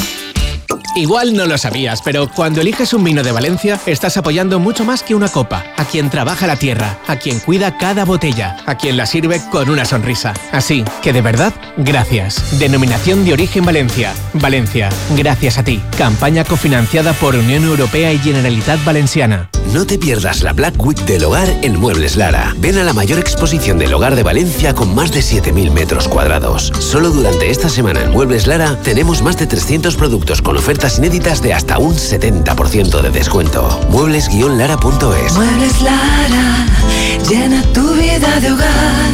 Igual no lo sabías, pero cuando eliges un vino de Valencia, estás apoyando mucho más que una copa. A quien trabaja la tierra, a quien cuida cada botella, a quien la sirve con una sonrisa. Así que de verdad, gracias. Denominación de origen Valencia. Valencia, gracias a ti. Campaña cofinanciada por Unión Europea y Generalitat Valenciana. No te pierdas la Black Week del hogar en Muebles Lara. Ven a la mayor exposición del hogar de Valencia con más de siete mil metros cuadrados. Solo durante esta semana en Muebles Lara tenemos más de trescientos productos con ofertas inéditas de hasta un setenta por ciento de descuento. muebles guion lara punto es. Muebles Lara, llena tu vida de hogar.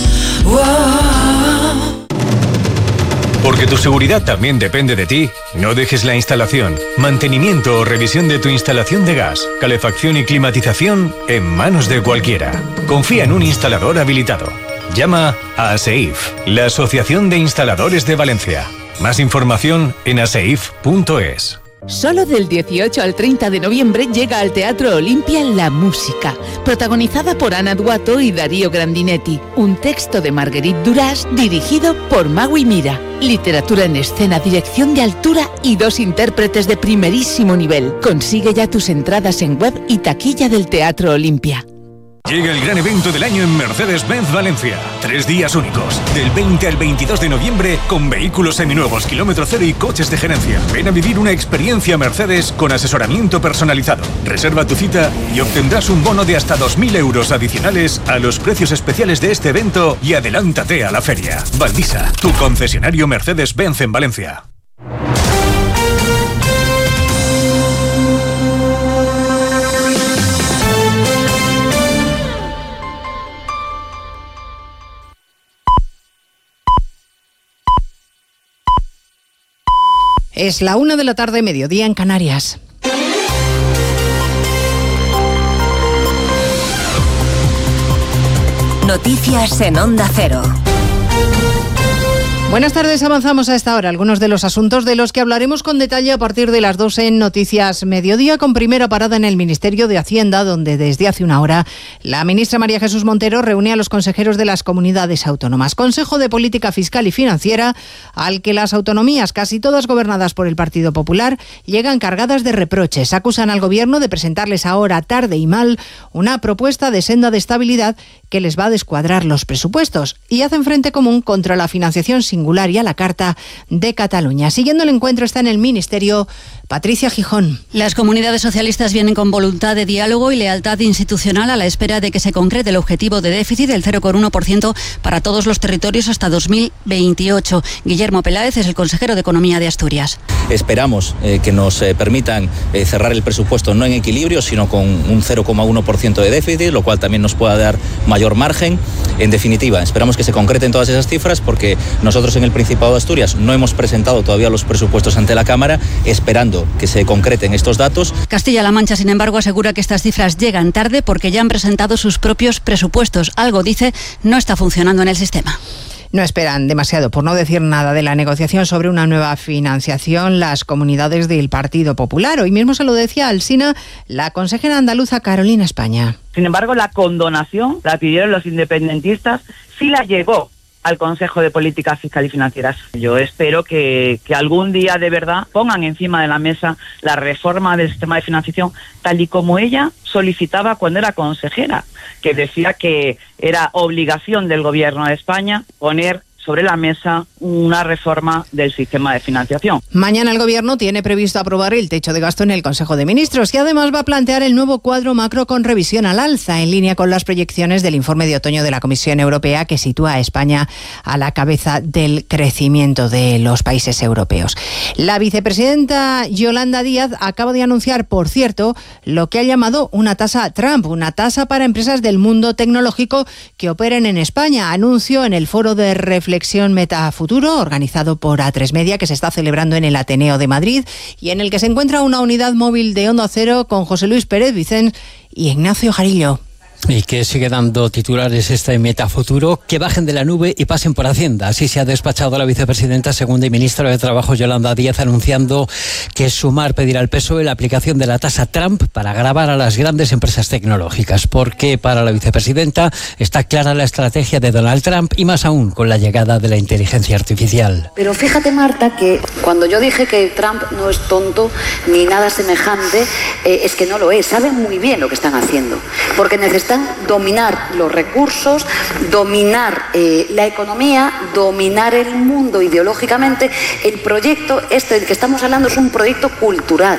Wow. Porque tu seguridad también depende de ti, no dejes la instalación, mantenimiento o revisión de tu instalación de gas, calefacción y climatización en manos de cualquiera. Confía en un instalador habilitado. Llama a ASEIF, la Asociación de Instaladores de Valencia. Más información en aseif punto es. Solo del dieciocho al treinta de noviembre llega al Teatro Olimpia La Música, protagonizada por Ana Duato y Darío Grandinetti. Un texto de Marguerite Duras dirigido por Magui Mira. Literatura en escena, dirección de altura y dos intérpretes de primerísimo nivel. Consigue ya tus entradas en web y taquilla del Teatro Olimpia. Llega el gran evento del año en Mercedes-Benz Valencia. Tres días únicos, del veinte al veintidós de noviembre, con vehículos seminuevos, kilómetro cero y coches de gerencia. Ven a vivir una experiencia Mercedes con asesoramiento personalizado. Reserva tu cita y obtendrás un bono de hasta dos mil euros adicionales a los precios especiales de este evento y adelántate a la feria. Valdisa, tu concesionario Mercedes-Benz en Valencia. Es la una de la tarde, mediodía en Canarias. Noticias en Onda Cero. Buenas tardes, avanzamos a esta hora algunos de los asuntos de los que hablaremos con detalle a partir de las doce en Noticias Mediodía, con primera parada en el Ministerio de Hacienda, donde desde hace una hora la ministra María Jesús Montero reúne a los consejeros de las comunidades autónomas. Consejo de Política Fiscal y Financiera al que las autonomías, casi todas gobernadas por el Partido Popular, llegan cargadas de reproches. Acusan al Gobierno de presentarles ahora, tarde y mal, una propuesta de senda de estabilidad que les va a descuadrar los presupuestos, y hacen frente común contra la financiación singular y a la carta de Cataluña. Siguiendo el encuentro está en el Ministerio Patricia Gijón. Las comunidades socialistas vienen con voluntad de diálogo y lealtad institucional a la espera de que se concrete el objetivo de déficit del cero coma uno por ciento para todos los territorios hasta dos mil veintiocho. Guillermo Peláez es el consejero de Economía de Asturias. Esperamos eh, que nos eh, permitan eh, cerrar el presupuesto no en equilibrio, sino con un cero coma uno por ciento de déficit, lo cual también nos pueda dar mayor margen. En definitiva, esperamos que se concreten todas esas cifras, porque nosotros en el Principado de Asturias no hemos presentado todavía los presupuestos ante la Cámara, esperando que se concreten estos datos. Castilla-La Mancha, sin embargo, asegura que estas cifras llegan tarde porque ya han presentado sus propios presupuestos. Algo, dice, no está funcionando en el sistema. No esperan demasiado, por no decir nada, de la negociación sobre una nueva financiación las comunidades del Partido Popular. Hoy mismo se lo decía Alsina la consejera andaluza Carolina España. Sin embargo, la condonación la pidieron los independentistas, sí la llegó al Consejo de Política Fiscal y Financieras. Yo espero que, que algún día de verdad pongan encima de la mesa la reforma del sistema de financiación tal y como ella solicitaba cuando era consejera, que decía que era obligación del Gobierno de España poner sobre la mesa una reforma del sistema de financiación. Mañana el Gobierno tiene previsto aprobar el techo de gasto en el Consejo de Ministros y además va a plantear el nuevo cuadro macro con revisión al alza, en línea con las proyecciones del informe de otoño de la Comisión Europea, que sitúa a España a la cabeza del crecimiento de los países europeos. La vicepresidenta Yolanda Díaz acaba de anunciar, por cierto, lo que ha llamado una tasa Trump, una tasa para empresas del mundo tecnológico que operen en España. Anuncio en el foro de reflexión Metafuturo, organizado por A tres Media, que se está celebrando en el Ateneo de Madrid y en el que se encuentra una unidad móvil de Onda Cero con José Luis Pérez Vicens y Ignacio Jarillo. Y que sigue dando titulares este Metafuturo, que bajen de la nube y pasen por Hacienda. Así se ha despachado la vicepresidenta segunda y ministra de Trabajo, Yolanda Díaz, anunciando que Sumar pedirá al P S O E la aplicación de la tasa Trump para gravar a las grandes empresas tecnológicas, porque para la vicepresidenta está clara la estrategia de Donald Trump, y más aún con la llegada de la inteligencia artificial. Pero fíjate, Marta, que cuando yo dije que Trump no es tonto ni nada semejante, eh, es que no lo es. Saben muy bien lo que están haciendo, porque necesitan dominar los recursos, dominar eh, la economía, dominar el mundo ideológicamente. El proyecto este del que estamos hablando es un proyecto cultural.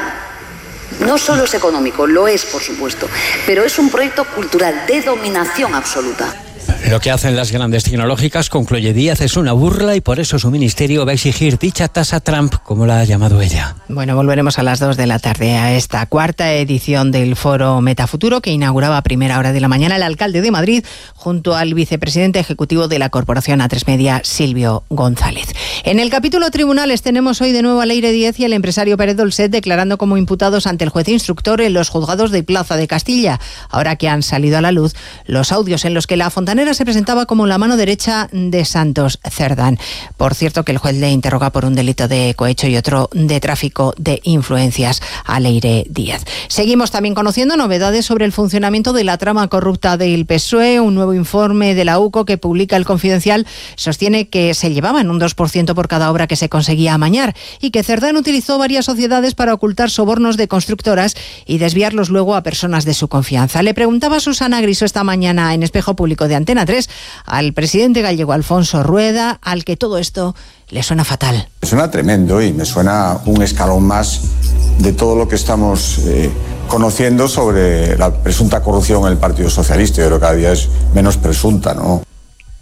No solo es económico, lo es, por supuesto, pero es un proyecto cultural de dominación absoluta. Lo que hacen las grandes tecnológicas, concluye Díaz, es una burla, y por eso su ministerio va a exigir dicha tasa Trump, como la ha llamado ella. Bueno, volveremos a las dos de la tarde a esta cuarta edición del Foro Metafuturo, que inauguraba a primera hora de la mañana el alcalde de Madrid junto al vicepresidente ejecutivo de la Corporación A tres Media, Silvio González. En el capítulo tribunales tenemos hoy de nuevo a Leire Díez y al empresario Pérez Dolcet declarando como imputados ante el juez instructor en los juzgados de Plaza de Castilla, ahora que han salido a la luz los audios en los que la fontanera se presentaba como la mano derecha de Santos Cerdán. Por cierto, que el juez le interroga por un delito de cohecho y otro de tráfico de influencias a Leire Díaz. Seguimos también conociendo novedades sobre el funcionamiento de la trama corrupta del P S O E. Un nuevo informe de la U C O que publica El Confidencial sostiene que se llevaban un dos por ciento por cada obra que se conseguía amañar y que Cerdán utilizó varias sociedades para ocultar sobornos de constructoras y desviarlos luego a personas de su confianza. Le preguntaba Susana Griso esta mañana en Espejo Público de Antena tres al presidente gallego Alfonso Rueda, al que todo esto le suena fatal. Me suena tremendo y me suena un escalón más de todo lo que estamos eh, conociendo sobre la presunta corrupción en el Partido Socialista. Yo creo que cada día es menos presunta, ¿no?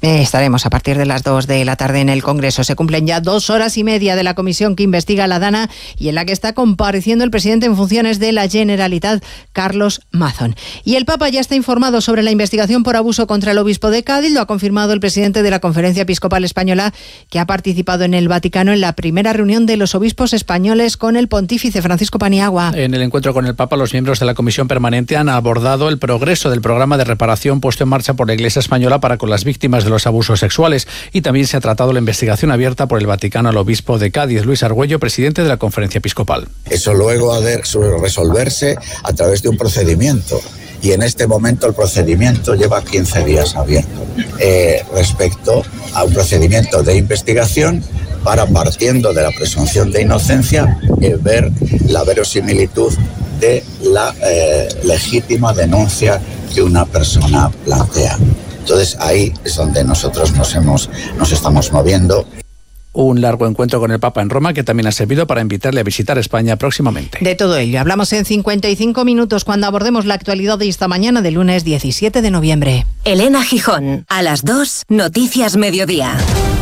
Eh, estaremos a partir de las dos de la tarde en el Congreso. Se cumplen ya dos horas y media de la comisión que investiga la DANA y en la que está compareciendo el presidente en funciones de la Generalitat, Carlos Mazón. Y el Papa ya está informado sobre la investigación por abuso contra el obispo de Cádiz. Lo ha confirmado el presidente de la Conferencia Episcopal Española, que ha participado en el Vaticano en la primera reunión de los obispos españoles con el pontífice Francisco Paniagua. En el encuentro con el Papa, los miembros de la Comisión Permanente han abordado el progreso del programa de reparación puesto en marcha por la Iglesia Española para con las víctimas de los abusos sexuales, y también se ha tratado la investigación abierta por el Vaticano al obispo de Cádiz, Luis Argüello, presidente de la Conferencia Episcopal. Eso luego ha de resolverse a través de un procedimiento, y en este momento el procedimiento lleva quince días abierto eh, respecto a un procedimiento de investigación para, partiendo de la presunción de inocencia, eh, ver la verosimilitud de la eh, legítima denuncia que una persona plantea. Entonces ahí es donde nosotros nos hemos, nos estamos moviendo. Un largo encuentro con el Papa en Roma que también ha servido para invitarle a visitar España próximamente. De todo ello hablamos en cincuenta y cinco minutos cuando abordemos la actualidad de esta mañana de lunes diecisiete de noviembre. Elena Gijón, a las dos, Noticias Mediodía.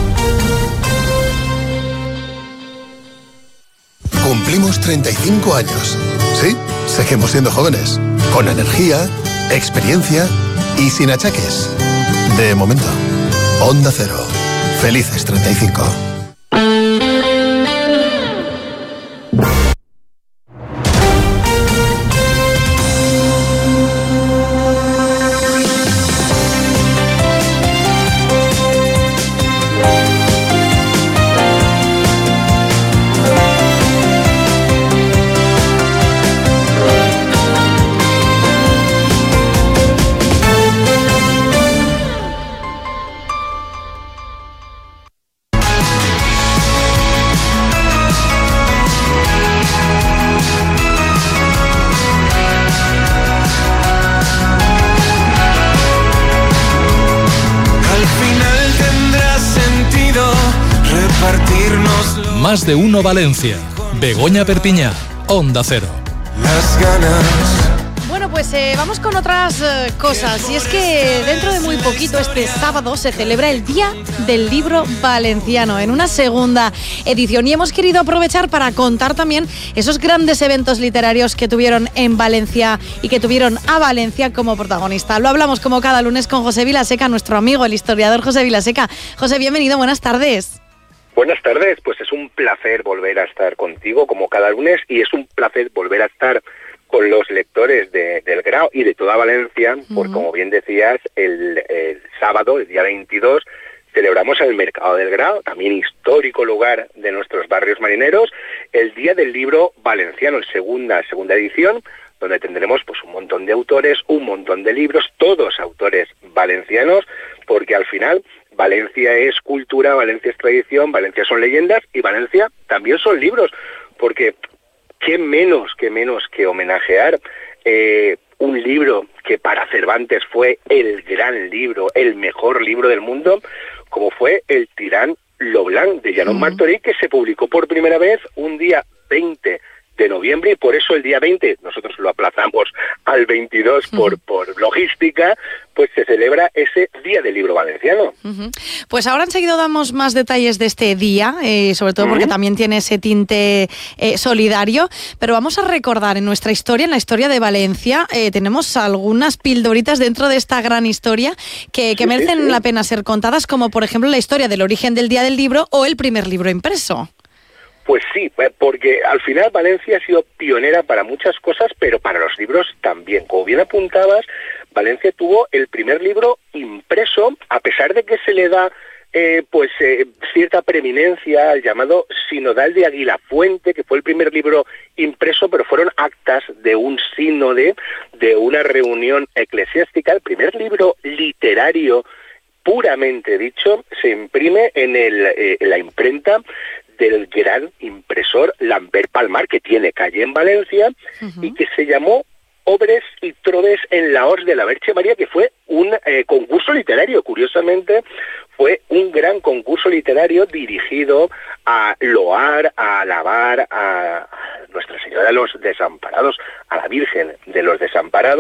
Cumplimos treinta y cinco años. Sí, seguimos siendo jóvenes, con energía, experiencia y sin achaques. De momento, Onda Cero. Felices treinta y cinco. Más de uno Valencia. Begoña Perpiñá, Onda Cero. Las ganas. Bueno, pues eh, vamos con otras eh, cosas. Y es que dentro de muy poquito, este sábado, se celebra el Día del Libro Valenciano, en una segunda edición. Y hemos querido aprovechar para contar también esos grandes eventos literarios que tuvieron en Valencia y que tuvieron a Valencia como protagonista. Lo hablamos como cada lunes con José Vilaseca, nuestro amigo, el historiador José Vilaseca. José, bienvenido, buenas tardes. Buenas tardes, pues es un placer volver a estar contigo como cada lunes y es un placer volver a estar con los lectores de, del Grao y de toda Valencia, uh-huh. porque como bien decías, el, el sábado, el día veintidós, celebramos el Mercado del Grao, también histórico lugar de nuestros barrios marineros, el Día del Libro Valenciano, el segunda, segunda edición, donde tendremos pues un montón de autores, un montón de libros, todos autores valencianos, porque al final Valencia es cultura, Valencia es tradición, Valencia son leyendas y Valencia también son libros, porque qué menos, qué menos que homenajear eh, un libro que para Cervantes fue el gran libro, el mejor libro del mundo, como fue El Tirán lo Blanc de Llanon Martorell, que se publicó por primera vez un día veinte de noviembre, y por eso el día veinte, nosotros lo aplazamos al veintidós por, uh-huh. por logística, pues se celebra ese Día del Libro Valenciano. Uh-huh. Pues ahora enseguida damos más detalles de este día, eh, sobre todo uh-huh. porque también tiene ese tinte eh, solidario, pero vamos a recordar en nuestra historia, en la historia de Valencia, eh, tenemos algunas pildoritas dentro de esta gran historia que, que sí, merecen sí, sí. la pena ser contadas, como por ejemplo la historia del origen del Día del Libro o el primer libro impreso. Pues sí, porque al final Valencia ha sido pionera para muchas cosas, pero para los libros también. Como bien apuntabas, Valencia tuvo el primer libro impreso, a pesar de que se le da eh, pues eh, cierta preeminencia al llamado Sinodal de Aguilafuente, que fue el primer libro impreso, pero fueron actas de un sínode, de una reunión eclesiástica. El primer libro literario, puramente dicho, se imprime en, el, eh, en la imprenta del gran impresor Lambert Palmar, que tiene calle en Valencia, uh-huh. y que se llamó Obres y Trobes en la Ors de la Verge María, que fue un eh, concurso literario. Curiosamente, fue un gran concurso literario dirigido a loar, a alabar a Nuestra Señora de los Desamparados, a la Virgen de los Desamparados,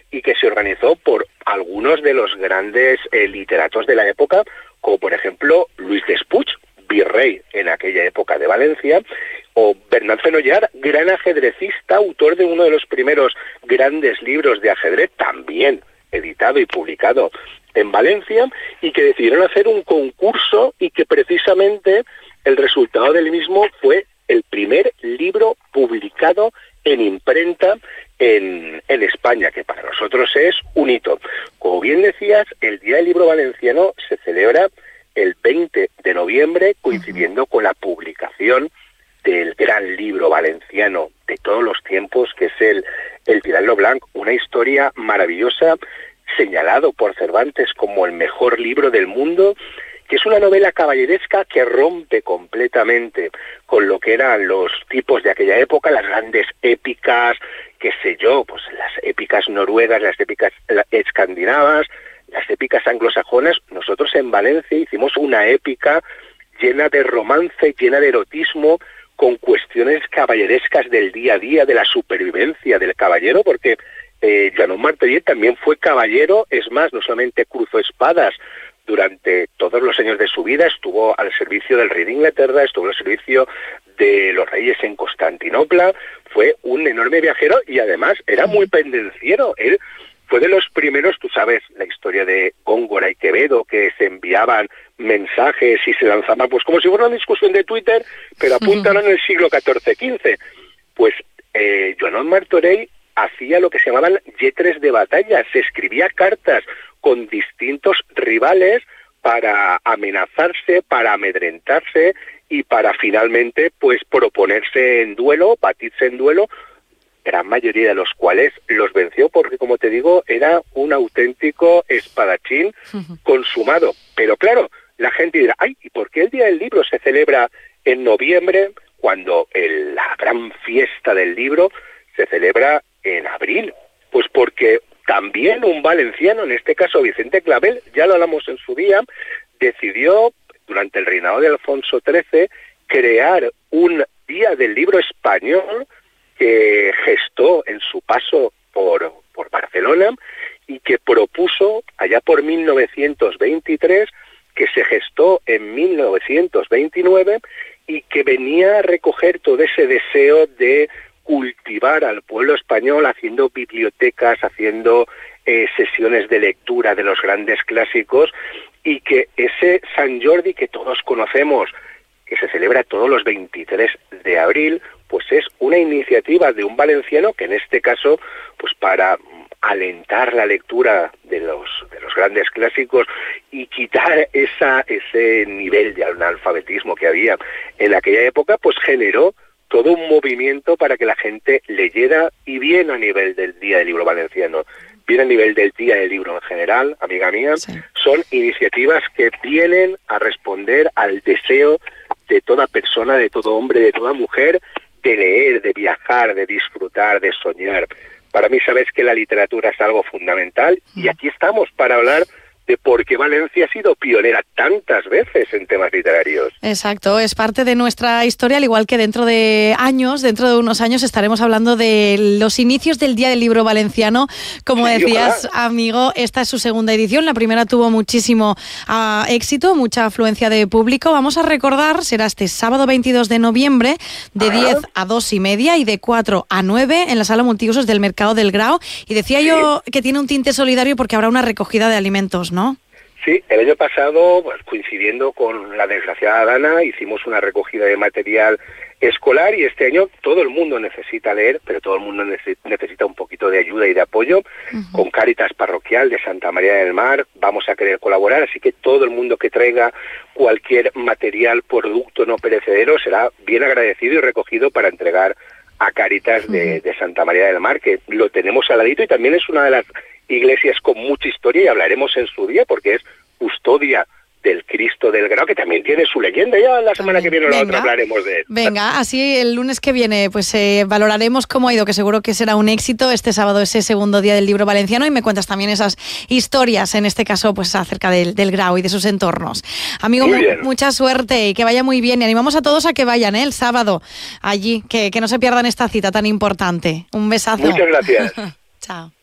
y que se organizó por algunos de los grandes eh, literatos de la época, como por ejemplo Luis Despuig, virrey en aquella época de Valencia, o Bernat Fenollar, gran ajedrecista, autor de uno de los primeros grandes libros de ajedrez, también editado y publicado en Valencia, y que decidieron hacer un concurso y que precisamente el resultado del mismo fue el primer libro publicado en imprenta en, en España, que para nosotros es un hito. Como bien decías, el Día del Libro Valenciano se celebra el veinte de noviembre, coincidiendo uh-huh. con la publicación del gran libro valenciano de todos los tiempos, que es el, el Pilar Lo Blanc, una historia maravillosa, señalado por Cervantes como el mejor libro del mundo, que es una novela caballeresca que rompe completamente con lo que eran los tipos de aquella época, las grandes épicas, qué sé yo, pues las épicas noruegas, las épicas escandinavas, las épicas anglosajonas. Nosotros en Valencia hicimos una épica llena de romance, llena de erotismo, con cuestiones caballerescas del día a día, de la supervivencia del caballero, porque eh, Joan Martorell también fue caballero, es más, no solamente cruzó espadas durante todos los años de su vida, estuvo al servicio del rey de Inglaterra, estuvo al servicio de los reyes en Constantinopla, fue un enorme viajero y además era muy pendenciero. Él fue de los primeros, tú sabes, la historia de Góngora y Quevedo, que se enviaban mensajes y se lanzaban, pues como si fuera una discusión de Twitter, pero apúntalo en el siglo catorce quince. Pues eh, Joan Martorell hacía lo que se llamaban lletres de batalla, se escribía cartas con distintos rivales para amenazarse, para amedrentarse y para finalmente pues proponerse en duelo, batirse en duelo, gran mayoría de los cuales los venció porque, como te digo, era un auténtico espadachín uh-huh. consumado. Pero claro, la gente dirá, ay, ¿y por qué el Día del Libro se celebra en noviembre cuando el, la gran fiesta del libro se celebra en abril? Pues porque también un valenciano, en este caso Vicente Clavel, ya lo hablamos en su día, decidió, durante el reinado de Alfonso trece, crear un Día del Libro español que gestó en su paso por, por Barcelona y que propuso allá por mil novecientos veintitrés, que se gestó en mil novecientos veintinueve y que venía a recoger todo ese deseo de cultivar al pueblo español haciendo bibliotecas, haciendo eh, sesiones de lectura de los grandes clásicos, y que ese Sant Jordi que todos conocemos, que se celebra todos los veintitrés de abril, pues es una iniciativa de un valenciano que en este caso, pues para alentar la lectura de los de los grandes clásicos y quitar esa ese nivel de analfabetismo que había en aquella época, pues generó todo un movimiento para que la gente leyera, y bien a nivel del Día del Libro Valenciano, bien a nivel del Día del Libro en general, amiga mía, sí. Son iniciativas que vienen a responder al deseo de toda persona, de todo hombre, de toda mujer, de leer, de viajar, de disfrutar, de soñar. Para mí, sabes que la literatura es algo fundamental, y aquí estamos para hablar de por qué Valencia ha sido pionera tantas veces en temas literarios. Exacto, es parte de nuestra historia, al igual que dentro de años, dentro de unos años estaremos hablando de los inicios del Día del Libro Valenciano. Como sí, decías, ojalá. Amigo, esta es su segunda edición, la primera tuvo muchísimo uh, éxito, mucha afluencia de público. Vamos a recordar, será este sábado veintidós de noviembre, de Ajá. diez a dos y media y de cuatro a nueve en la sala multiusos del Mercado del Grao. Y decía sí. yo que tiene un tinte solidario porque habrá una recogida de alimentos, ¿no? Sí, el año pasado, pues, coincidiendo con la desgraciada Dana, hicimos una recogida de material escolar, y este año todo el mundo necesita leer, pero todo el mundo necesita un poquito de ayuda y de apoyo. Uh-huh. Con Cáritas Parroquial de Santa María del Mar vamos a querer colaborar, así que todo el mundo que traiga cualquier material, producto no perecedero, será bien agradecido y recogido para entregar a Cáritas de, de Santa María del Mar, que lo tenemos al ladito, y también es una de las iglesias con mucha historia, y hablaremos en su día porque es custodia del Cristo del Grao, que también tiene su leyenda. Ya la semana que viene o la otra hablaremos de él. Venga, así el lunes que viene pues eh, valoraremos cómo ha ido, que seguro que será un éxito este sábado, ese segundo Día del Libro Valenciano, y me cuentas también esas historias, en este caso pues acerca del, del Grao y de sus entornos. Amigo, mu- mucha suerte y que vaya muy bien, y animamos a todos a que vayan ¿eh? el sábado allí, que, que no se pierdan esta cita tan importante. Un besazo. Muchas gracias. Chao.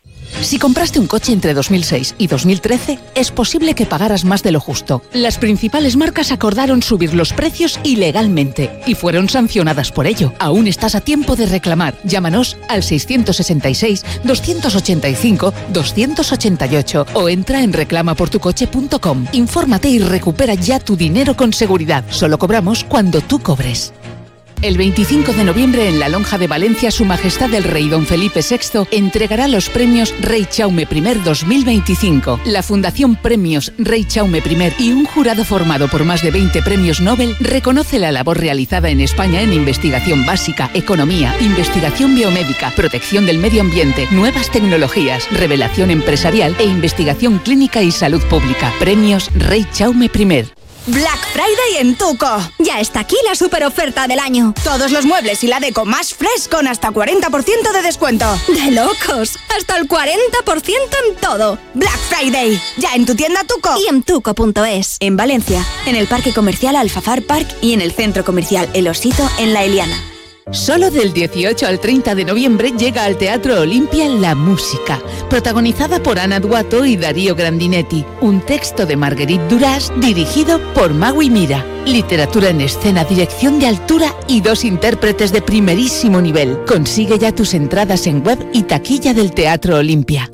Si compraste un coche entre dos mil seis y dos mil trece, es posible que pagaras más de lo justo. Las principales marcas acordaron subir los precios ilegalmente y fueron sancionadas por ello. Aún estás a tiempo de reclamar. Llámanos al seiscientos sesenta y seis, doscientos ochenta y cinco, doscientos ochenta y ocho o entra en reclama por tu coche punto com. Infórmate y recupera ya tu dinero con seguridad. Solo cobramos cuando tú cobres. El veinticinco de noviembre en la Lonja de Valencia, Su Majestad el Rey Don Felipe sexto entregará los premios Rey Jaume I dos mil veinticinco. La Fundación Premios Rey Jaume I y un jurado formado por más de veinte premios Nobel reconoce la labor realizada en España en investigación básica, economía, investigación biomédica, protección del medio ambiente, nuevas tecnologías, revelación empresarial e investigación clínica y salud pública. Premios Rey Jaume I. Black Friday en Tuco. Ya está aquí la super oferta del año. Todos los muebles y la deco más fresh con hasta cuarenta por ciento de descuento. ¡De locos! Hasta el cuarenta por ciento en todo. Black Friday. Ya en tu tienda Tuco. Y en tuco punto es. En Valencia, en el Parque Comercial Alfafar Park y en el Centro Comercial El Osito en La Eliana. Solo del dieciocho al treinta de noviembre llega al Teatro Olimpia La Música, protagonizada por Ana Duato y Darío Grandinetti. Un texto de Marguerite Duras dirigido por Magui Mira. Literatura en escena, dirección de altura y dos intérpretes de primerísimo nivel. Consigue ya tus entradas en web y taquilla del Teatro Olimpia.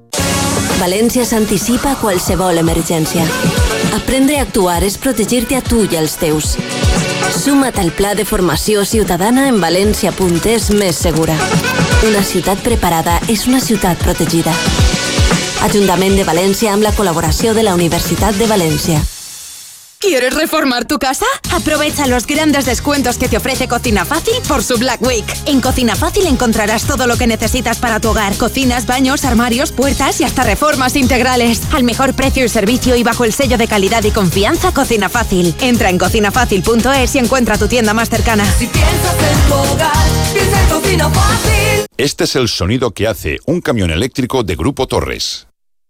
València s'anticipa a qualsevol emergència. Aprendre a actuar és protegir-te a tu i als teus. Suma't al Pla de Formació Ciutadana en valència punt es més segura. Una ciutat preparada és una ciutat protegida. Ajuntament de València amb la col·laboració de la Universitat de València. ¿Quieres reformar tu casa? Aprovecha los grandes descuentos que te ofrece Cocina Fácil por su Black Week. En Cocina Fácil encontrarás todo lo que necesitas para tu hogar. Cocinas, baños, armarios, puertas y hasta reformas integrales. Al mejor precio y servicio y bajo el sello de calidad y confianza Cocina Fácil. Entra en cocina fácil punto es y encuentra tu tienda más cercana. Si piensas en tu hogar, piensa en Cocina Fácil. Este es el sonido que hace un camión eléctrico de Grupo Torres.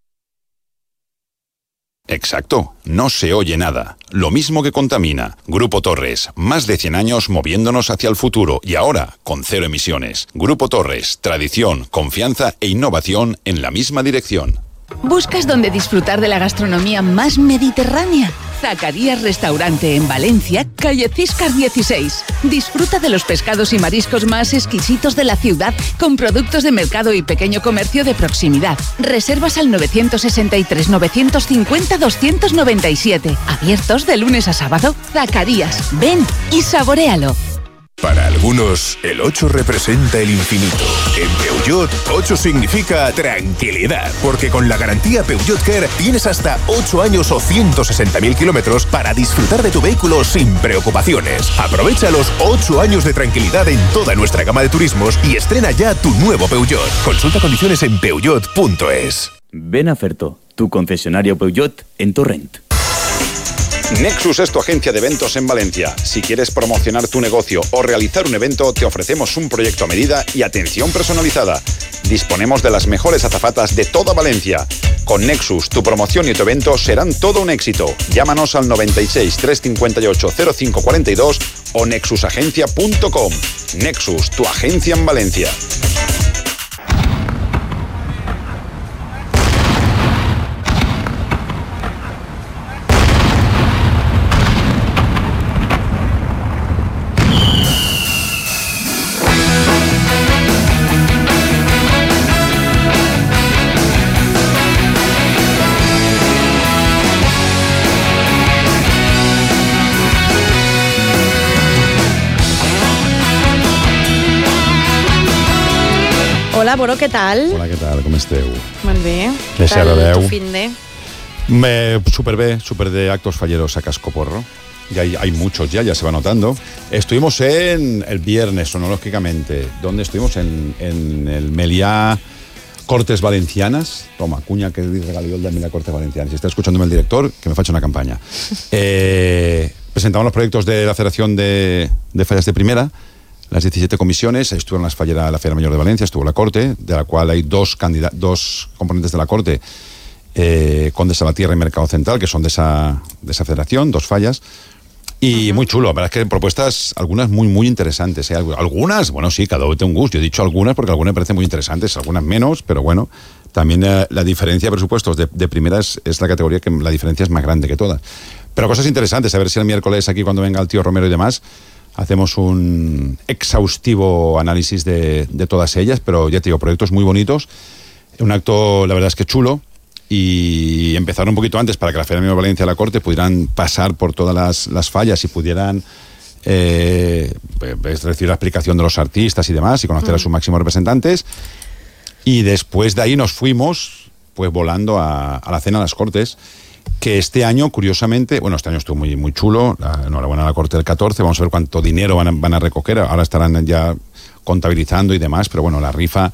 Exacto, no se oye nada. Lo mismo que contamina. Grupo Torres, más de cien años moviéndonos hacia el futuro y ahora con cero emisiones. Grupo Torres, tradición, confianza e innovación en la misma dirección. ¿Buscas dónde disfrutar de la gastronomía más mediterránea? Zacarías Restaurante en Valencia, calle Ciscar dieciséis. Disfruta de los pescados y mariscos más exquisitos de la ciudad con productos de mercado y pequeño comercio de proximidad. Reservas al novecientos sesenta y tres, novecientos cincuenta, doscientos noventa y siete. Abiertos de lunes a sábado. Zacarías, ven y saboréalo. Para algunos, el ocho representa el infinito. En Peugeot, ocho significa tranquilidad, porque con la garantía Peugeot Care tienes hasta ocho años o ciento sesenta mil kilómetros para disfrutar de tu vehículo sin preocupaciones. Aprovecha los ocho años de tranquilidad en toda nuestra gama de turismos y estrena ya tu nuevo Peugeot. Consulta condiciones en peugeot punto es. Ven a Ferto, tu concesionario Peugeot en Torrent. Nexus es tu agencia de eventos en Valencia. Si quieres promocionar tu negocio o realizar un evento, te ofrecemos un proyecto a medida y atención personalizada. Disponemos de las mejores azafatas de toda Valencia. Con Nexus, tu promoción y tu evento serán todo un éxito. Llámanos al noventa y seis, trescientos cincuenta y ocho, cero cinco cuarenta y dos o nexus agencia punto com. Nexus, tu agencia en Valencia. Hola, Boro, què tal? Hola, què tal? Com esteu? Molt bé. Que Què tal saludeu. tu fin de? Me, súper bien, súper de actos falleros a cascoporro. Ya hay, hay muchos ya, ya se va notando. Estuvimos en el viernes, cronológicamente, donde estuvimos en, en el Meliá Cortes Valencianas. Toma, cuña que regaló el de Meliá Cortes Valencianas. Si está escuchándome el director, que me facha una campaña. Eh, presentamos los proyectos de la Federación de, de Fallas de Primera, las diecisiete comisiones. Estuvieron las fallera, la Federación Mayor de Valencia, estuvo la Corte, de la cual hay dos, candida- dos componentes de la Corte, eh, Conde Salvatierra y Mercado Central, que son de esa, de esa federación, dos fallas. Y uh-huh. muy chulo, la verdad es que propuestas, algunas muy, muy interesantes. ¿eh? Algunas, bueno, sí, cada uno tiene un gusto. Yo he dicho algunas porque algunas me parecen muy interesantes, algunas menos, pero bueno, también eh, la diferencia de presupuestos de, de primera es, es la categoría que la diferencia es más grande que todas. Pero cosas interesantes, a ver si el miércoles aquí cuando venga el tío Romero y demás, hacemos un exhaustivo análisis de, de todas ellas, pero ya te digo, proyectos muy bonitos, un acto la verdad es que chulo, y empezar un poquito antes para que la Feria de Valencia de la Corte pudieran pasar por todas las, las fallas y pudieran eh, recibir la explicación de los artistas y demás y conocer mm. a sus máximos representantes. Y después de ahí nos fuimos pues volando a, a la cena a las Cortes, que este año, curiosamente, bueno, este año estuvo muy, muy chulo, la, enhorabuena a la Corte del catorce, vamos a ver cuánto dinero van a, van a recoger, ahora estarán ya contabilizando y demás, pero bueno, la rifa,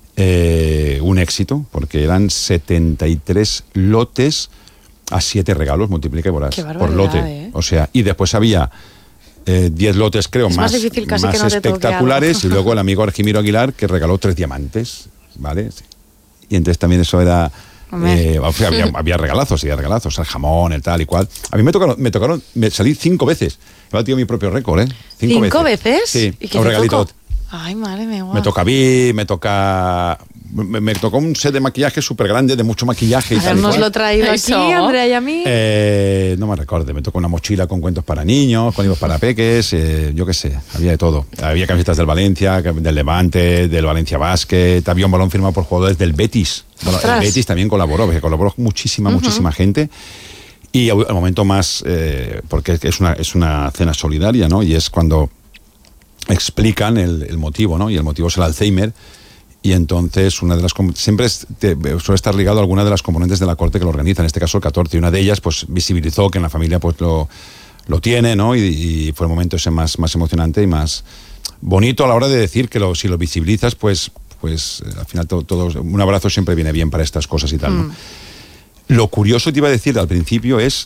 eh, un éxito, porque eran setenta y tres lotes a siete regalos, multiplique por, por lote, ¿eh? O sea, y después había eh, diez lotes, creo, es más, más, difícil casi más que no espectaculares, y luego el amigo Argimiro Aguilar, que regaló tres diamantes, ¿vale? Y entonces también eso era... Eh, había, había regalazos, había regalazos, el jamón, el tal y cual. A mí me tocaron, me tocaron, me salí cinco veces. He batido mi propio récord, ¿eh? Cinco, ¿Cinco veces? veces. Sí, ¿Y qué un regalito. Tocó? Ay, madre mía. Me toca a mí, me toca... Me, me tocó un set de maquillaje súper grande, de mucho maquillaje y a tal. Nos y lo traído aquí, Andrea y a mí. Eh, no me recuerdo, me tocó una mochila con cuentos para niños, con libros para peques, eh, yo qué sé, había de todo. Había camisetas del Valencia, del Levante, del Valencia Basket, había un balón firmado por jugadores del Betis. Bueno, el Betis también colaboró, porque colaboró muchísima, uh-huh. muchísima gente. Y al momento más, eh, porque es una, es una cena solidaria, ¿no? Y es cuando explican el, el motivo, ¿no? Y el motivo es el Alzheimer. Y entonces una de las siempre es, te, suele estar ligado a alguna de las componentes de la Corte que lo organiza, en este caso el catorce, y una de ellas pues visibilizó que en la familia pues lo, lo tiene, ¿no? Y, y fue el momento ese más, más emocionante y más bonito a la hora de decir que lo, si lo visibilizas pues, pues al final todo, todo, un abrazo siempre viene bien para estas cosas y tal, ¿no? Mm. Lo curioso te iba a decir al principio es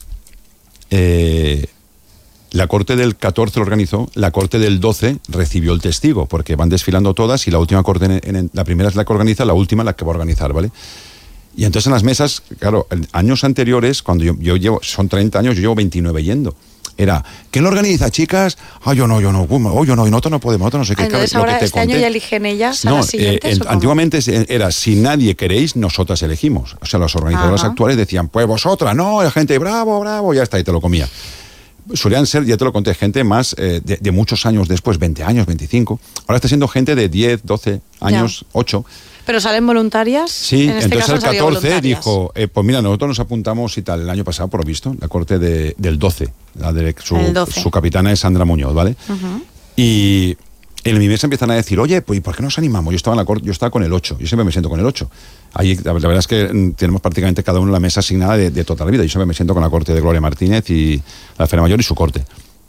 eh, la Corte del catorce lo organizó, la Corte del doce recibió el testigo, porque van desfilando todas y la última Corte, en, en, la primera es la que organiza, la última la que va a organizar, ¿vale? Y entonces en las mesas, claro, en años anteriores, cuando yo, yo llevo, son treinta años, yo llevo veintinueve yendo. Era, ¿quién lo organiza, chicas? Ah, yo no, yo no, oh, yo no, y nosotros no podemos, nosotros no sé qué. Entonces claro, ahora lo que te este conté, año ya eligen ellas a no, las siguientes, eh, antiguamente era, si nadie queréis, nosotras elegimos. O sea, las organizadoras Ajá. actuales decían, pues vosotras, no, la gente, bravo, bravo, ya está, y te lo comía. Solían ser, ya te lo conté, gente más eh, de, de muchos años después, veinte años, veinticinco. Ahora está siendo gente de diez, doce años, ya. ocho. ¿Pero salen voluntarias? Sí, en este entonces caso el catorce dijo, eh, pues mira, nosotros nos apuntamos y tal, el año pasado, por lo visto, la Corte de, del doce, la de su, su capitana es Sandra Muñoz, ¿vale? Uh-huh. Y en mi mesa empiezan a decir, oye, pues ¿por qué no nos animamos? Yo estaba en la corte, yo estaba con el ocho, yo siempre me siento con el ocho. Ahí la, la verdad es que tenemos prácticamente cada uno la mesa asignada de, de toda la vida. Yo siempre me siento con la corte de Gloria Martínez y la Feria Mayor y su corte.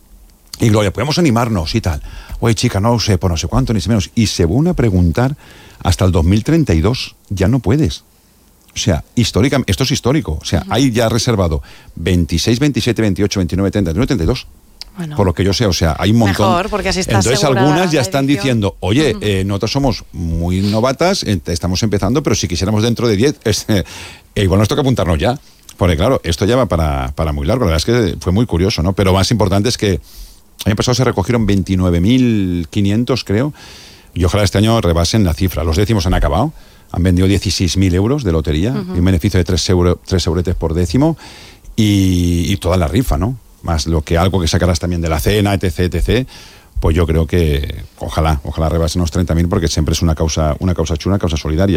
Y Gloria, ¿podemos animarnos y tal? Oye, chica, no sé, por no sé cuánto, ni sé menos. Y se van a preguntar hasta el dos mil treinta y dos, ya no puedes. O sea, históricamente, esto es histórico. O sea, uh-huh. hay ya reservado veintiséis, veintisiete, veintiocho, veintinueve, treinta, treinta y uno, treinta y dos. Bueno, por lo que yo sé, o sea, hay un montón. Mejor, porque así está. Entonces algunas ya están edición. diciendo, oye, eh, nosotros somos muy novatas, eh, estamos empezando, pero si quisiéramos dentro de diez, eh, igual nos toca apuntarnos ya. Porque claro, esto ya va para, para muy largo, la verdad es que fue muy curioso, ¿no? Pero más importante es que el año pasado se recogieron veintinueve mil quinientos, creo, y ojalá este año rebasen la cifra. Los décimos han acabado, han vendido dieciséis mil euros de lotería, uh-huh. y un beneficio de tres euro, tres euretes por décimo, y, y toda la rifa, ¿no? Más lo que algo que sacarás también de la cena, etc, etcétera, pues yo creo que ojalá, ojalá rebasen los treinta mil, porque siempre es una causa, una causa chula, una causa solidaria.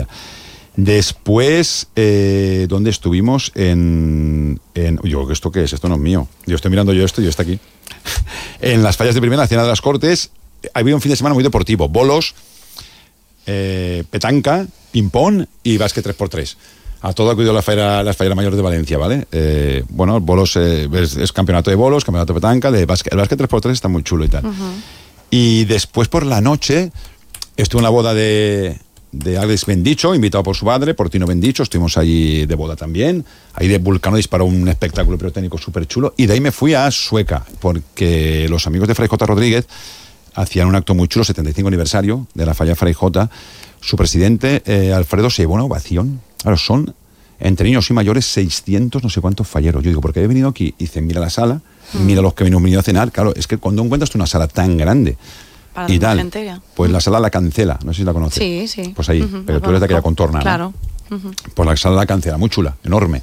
Después, eh, ¿dónde estuvimos? En, en... Yo, ¿esto qué es? Esto no es mío. Yo estoy mirando yo esto y yo está aquí. En las fallas de primera, la cena de las Cortes, había un fin de semana muy deportivo. Bolos, eh, petanca, ping-pong y básquet tres por tres. A todo acudió la Feria, la Feria Mayor de Valencia, ¿vale? Eh, bueno, bolos, eh, es, es campeonato de bolos, campeonato de petanca, de básquet. El básquet tres por tres está muy chulo y tal. Uh-huh. Y después por la noche estuve en la boda de, de Alex Bendicho, invitado por su padre, por Tino Bendicho. Estuvimos allí de boda también. Ahí de Vulcano disparó un espectáculo pirotécnico súper chulo. Y de ahí me fui a Sueca, porque los amigos de Fray J. Rodríguez hacían un acto muy chulo, setenta y cinco aniversario de la falla Fray J. Su presidente, eh, Alfredo, se llevó una ovación. Claro, son, entre niños y mayores, seiscientos no sé cuántos falleros. Yo digo, porque he venido aquí y dicen, mira la sala, mm. mira los que han venido a cenar. Claro, es que cuando encuentras una sala tan grande para y tal, gente, pues mm. la sala La Cancela, no sé si la conoces. Sí, sí. Pues ahí, uh-huh, pero tú eres de aquella contorna, claro. ¿no? Uh-huh. por la sala de la Cancela, muy chula, enorme.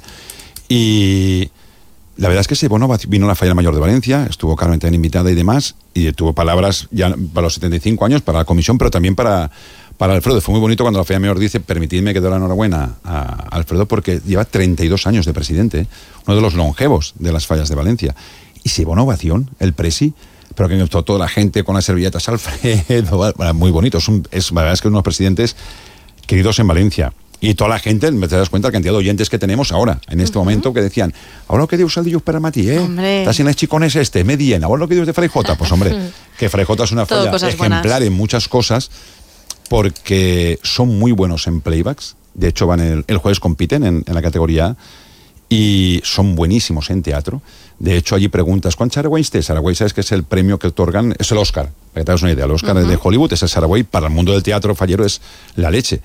Y la verdad es que ese bono vino a la Falla Mayor de Valencia, estuvo Carmen también invitada y demás, y tuvo palabras ya para los setenta y cinco años, para la comisión, pero también para, para Alfredo. Fue muy bonito cuando la Falla Mayor dice, permitidme que dé la enhorabuena a Alfredo, porque lleva treinta y dos años de presidente, uno de los longevos de las Fallas de Valencia. Y se llevó una ovación, el presi, pero que toda la gente con las servilletas Alfredo, muy bonito. Es, un, es la verdad es que unos presidentes queridos en Valencia. Y toda la gente, me te das cuenta la cantidad de oyentes que tenemos ahora, en este uh-huh. momento, que decían, ahora lo que dius el dilluns per matí, eh? Hombre. Estás en las chicones este, me dien, ahora lo que dius de Fray Jota. Pues hombre, que Fray Jota es una falla ejemplar buenas. En muchas cosas, porque son muy buenos en playbacks. De hecho, van el, el jueves compiten en, en la categoría A, y son buenísimos en teatro. De hecho, allí preguntas, ¿cuán Saragüey este? Saragüey, ¿sabes que es el premio que otorgan? Es el Oscar, para que te hagas una idea. El Oscar uh-huh. de Hollywood es el Saragüey, para el mundo del teatro fallero es la leche.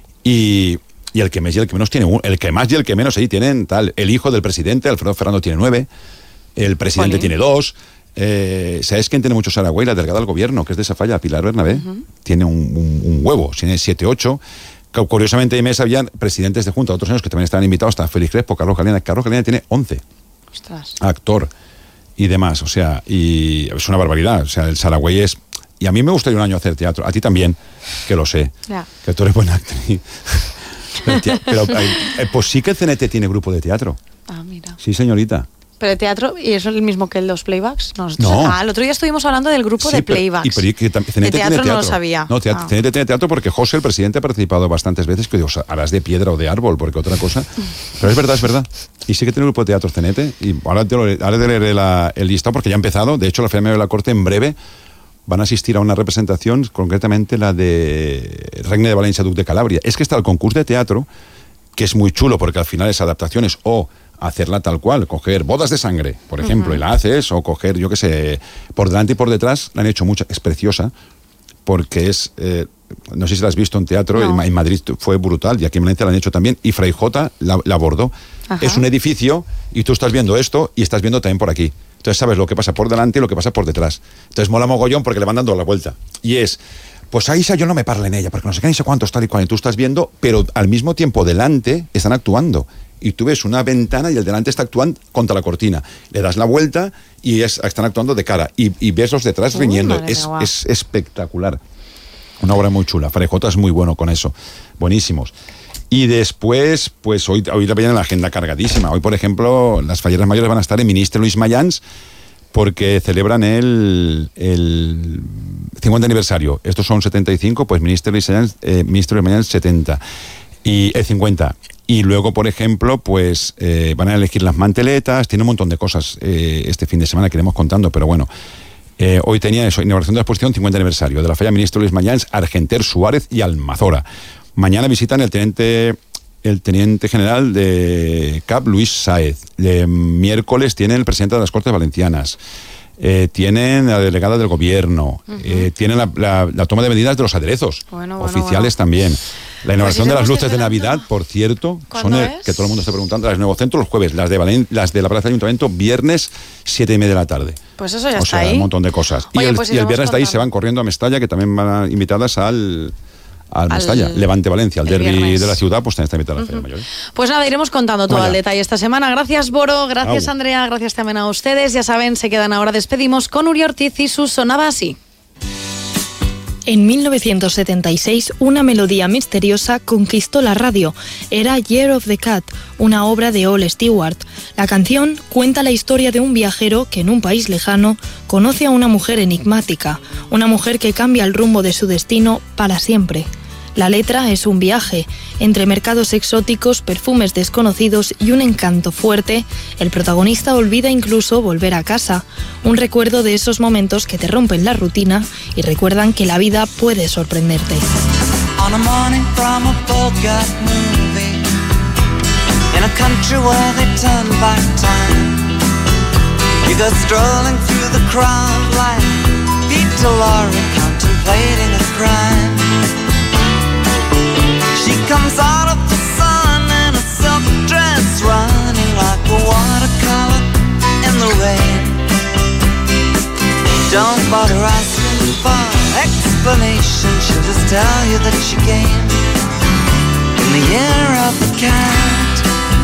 Y, y el que más y el que menos tiene, el que más y el que menos ahí tienen tal. El hijo del presidente, Alfredo Ferrando, tiene nueve, el presidente Jolín. tiene dos. Eh, ¿Sabes quién tiene mucho Saragüey? La delegada del gobierno, que es de esa falla, Pilar Bernabé. Uh-huh. Tiene un, un, un huevo, tiene siete, ocho. Curiosamente, en mesa habían presidentes de junta otros años que también estaban invitados, hasta Félix Crespo, Carlos Galena. Carlos Galena tiene once. Ostras. Actor y demás, o sea, y es una barbaridad. O sea, el Saragüey es... Y a mí me gustaría un año hacer teatro, a ti también, que lo sé, yeah. que tú eres buena actriz. Pero, pero pues sí que el C N T tiene grupo de teatro. Ah, mira. Sí, señorita. Pero de teatro, ¿y eso es el mismo que los playbacks? No. no. Ah, el otro día estuvimos hablando del grupo sí, de playbacks. Pero, y, pero, y, que, C N T de teatro, teatro no lo sabía. No, teatro, ah. C N T tiene teatro porque José, el presidente, ha participado bastantes veces, que digo, harás de piedra o de árbol, porque otra cosa. Pero es verdad, es verdad. Y sí que tiene un grupo de teatro C N T, y ahora te, lo, ahora te leeré la, el listado, porque ya ha empezado. De hecho, la Feria Mayor de la Corte en breve van a asistir a una representación, concretamente la de Regne de Valencia, Duc de Calabria. Es que está el concurso de teatro, que es muy chulo, porque al final es adaptaciones o hacerla tal cual, coger Bodas de Sangre, por ejemplo, uh-huh. y la haces, o coger, yo qué sé, por delante y por detrás, la han hecho mucho, es preciosa, porque es, eh, no sé si la has visto en teatro, no. en, en Madrid fue brutal, y aquí en Valencia la han hecho también, y Fray Jota la, la abordó. Ajá. Es un edificio, y tú estás viendo esto, y estás viendo también por aquí. Entonces sabes lo que pasa por delante y lo que pasa por detrás. Entonces mola mogollón porque le van dando la vuelta. Y es, pues ahí yo no me parle en ella, porque no sé qué, ni sé cuántos, tal y cual, y tú estás viendo, pero al mismo tiempo delante están actuando. Y tú ves una ventana y el delante está actuando contra la cortina. Le das la vuelta y es, están actuando de cara. Y, y ves los detrás uh, riñendo. Es, es espectacular. Una obra muy chula. Fray Jota es muy bueno con eso. Buenísimos. Y después, pues hoy, hoy la en la agenda cargadísima. Hoy, por ejemplo, las falleras mayores van a estar en Ministre Luis Mayans, porque celebran el, el cincuenta aniversario. Estos son setenta y cinco, pues Ministre Luis Mayans, eh, Ministro Luis Mayans setenta. Y el cincuenta. Y luego, por ejemplo, pues eh, van a elegir las manteletas, tiene un montón de cosas eh, este fin de semana que iremos contando, pero bueno, eh, hoy tenía eso, inauguración de la exposición cincuenta aniversario de la Falla Ministro Luis Mayans, Argenter, Suárez y Almazora. Mañana visitan el teniente el teniente general de C A P, Luis Sáez. El miércoles tienen el presidente de las Cortes Valencianas. Eh, tienen la delegada del gobierno. Uh-huh. eh, tienen la, la, la toma de medidas de los aderezos bueno, bueno, oficiales bueno. también. La inauguración pues de las luces de Navidad, por cierto, son el, que todo el mundo está preguntando, las Nuevo Centro los jueves, las de Valen, las de la Plaza del Ayuntamiento viernes siete y media de la tarde. Pues eso ya o está sea, ahí. Un montón de cosas. Oye, y el, pues y el viernes contando. de ahí se van corriendo a Mestalla, que también van invitadas al al Mestalla, al Levante Valencia, al derbi viernes. de la ciudad, pues también está invitada uh-huh. a la Feria Mayor. Pues nada, iremos contando todo Vaya. el detalle esta semana. Gracias, Boro, gracias, Au. Andrea, gracias también a ustedes. Ya saben, se quedan ahora, despedimos con Uri Ortiz y su Sonaba Así. En mil novecientos setenta y seis, una melodía misteriosa conquistó la radio. Era Year of the Cat, una obra de Ole Stewart. La canción cuenta la historia de un viajero que en un país lejano conoce a una mujer enigmática, una mujer que cambia el rumbo de su destino para siempre. La letra es un viaje entre mercados exóticos, perfumes desconocidos y un encanto fuerte. El protagonista olvida incluso volver a casa, un recuerdo de esos momentos que te rompen la rutina y recuerdan que la vida puede sorprenderte. On a morning from a Bogart movie, in a country where they turn back time, you go strolling through the crowd like Peter Lorre contemplating a crime. She comes out of the sun in a silk dress, running like a watercolor in the rain. Don't bother asking for explanation, she'll just tell you that she came in the year of the cat.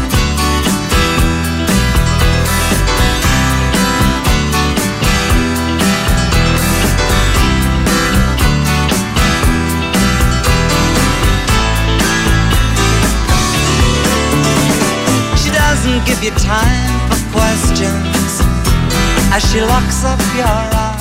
She doesn't give you time for questions as she locks up your eyes.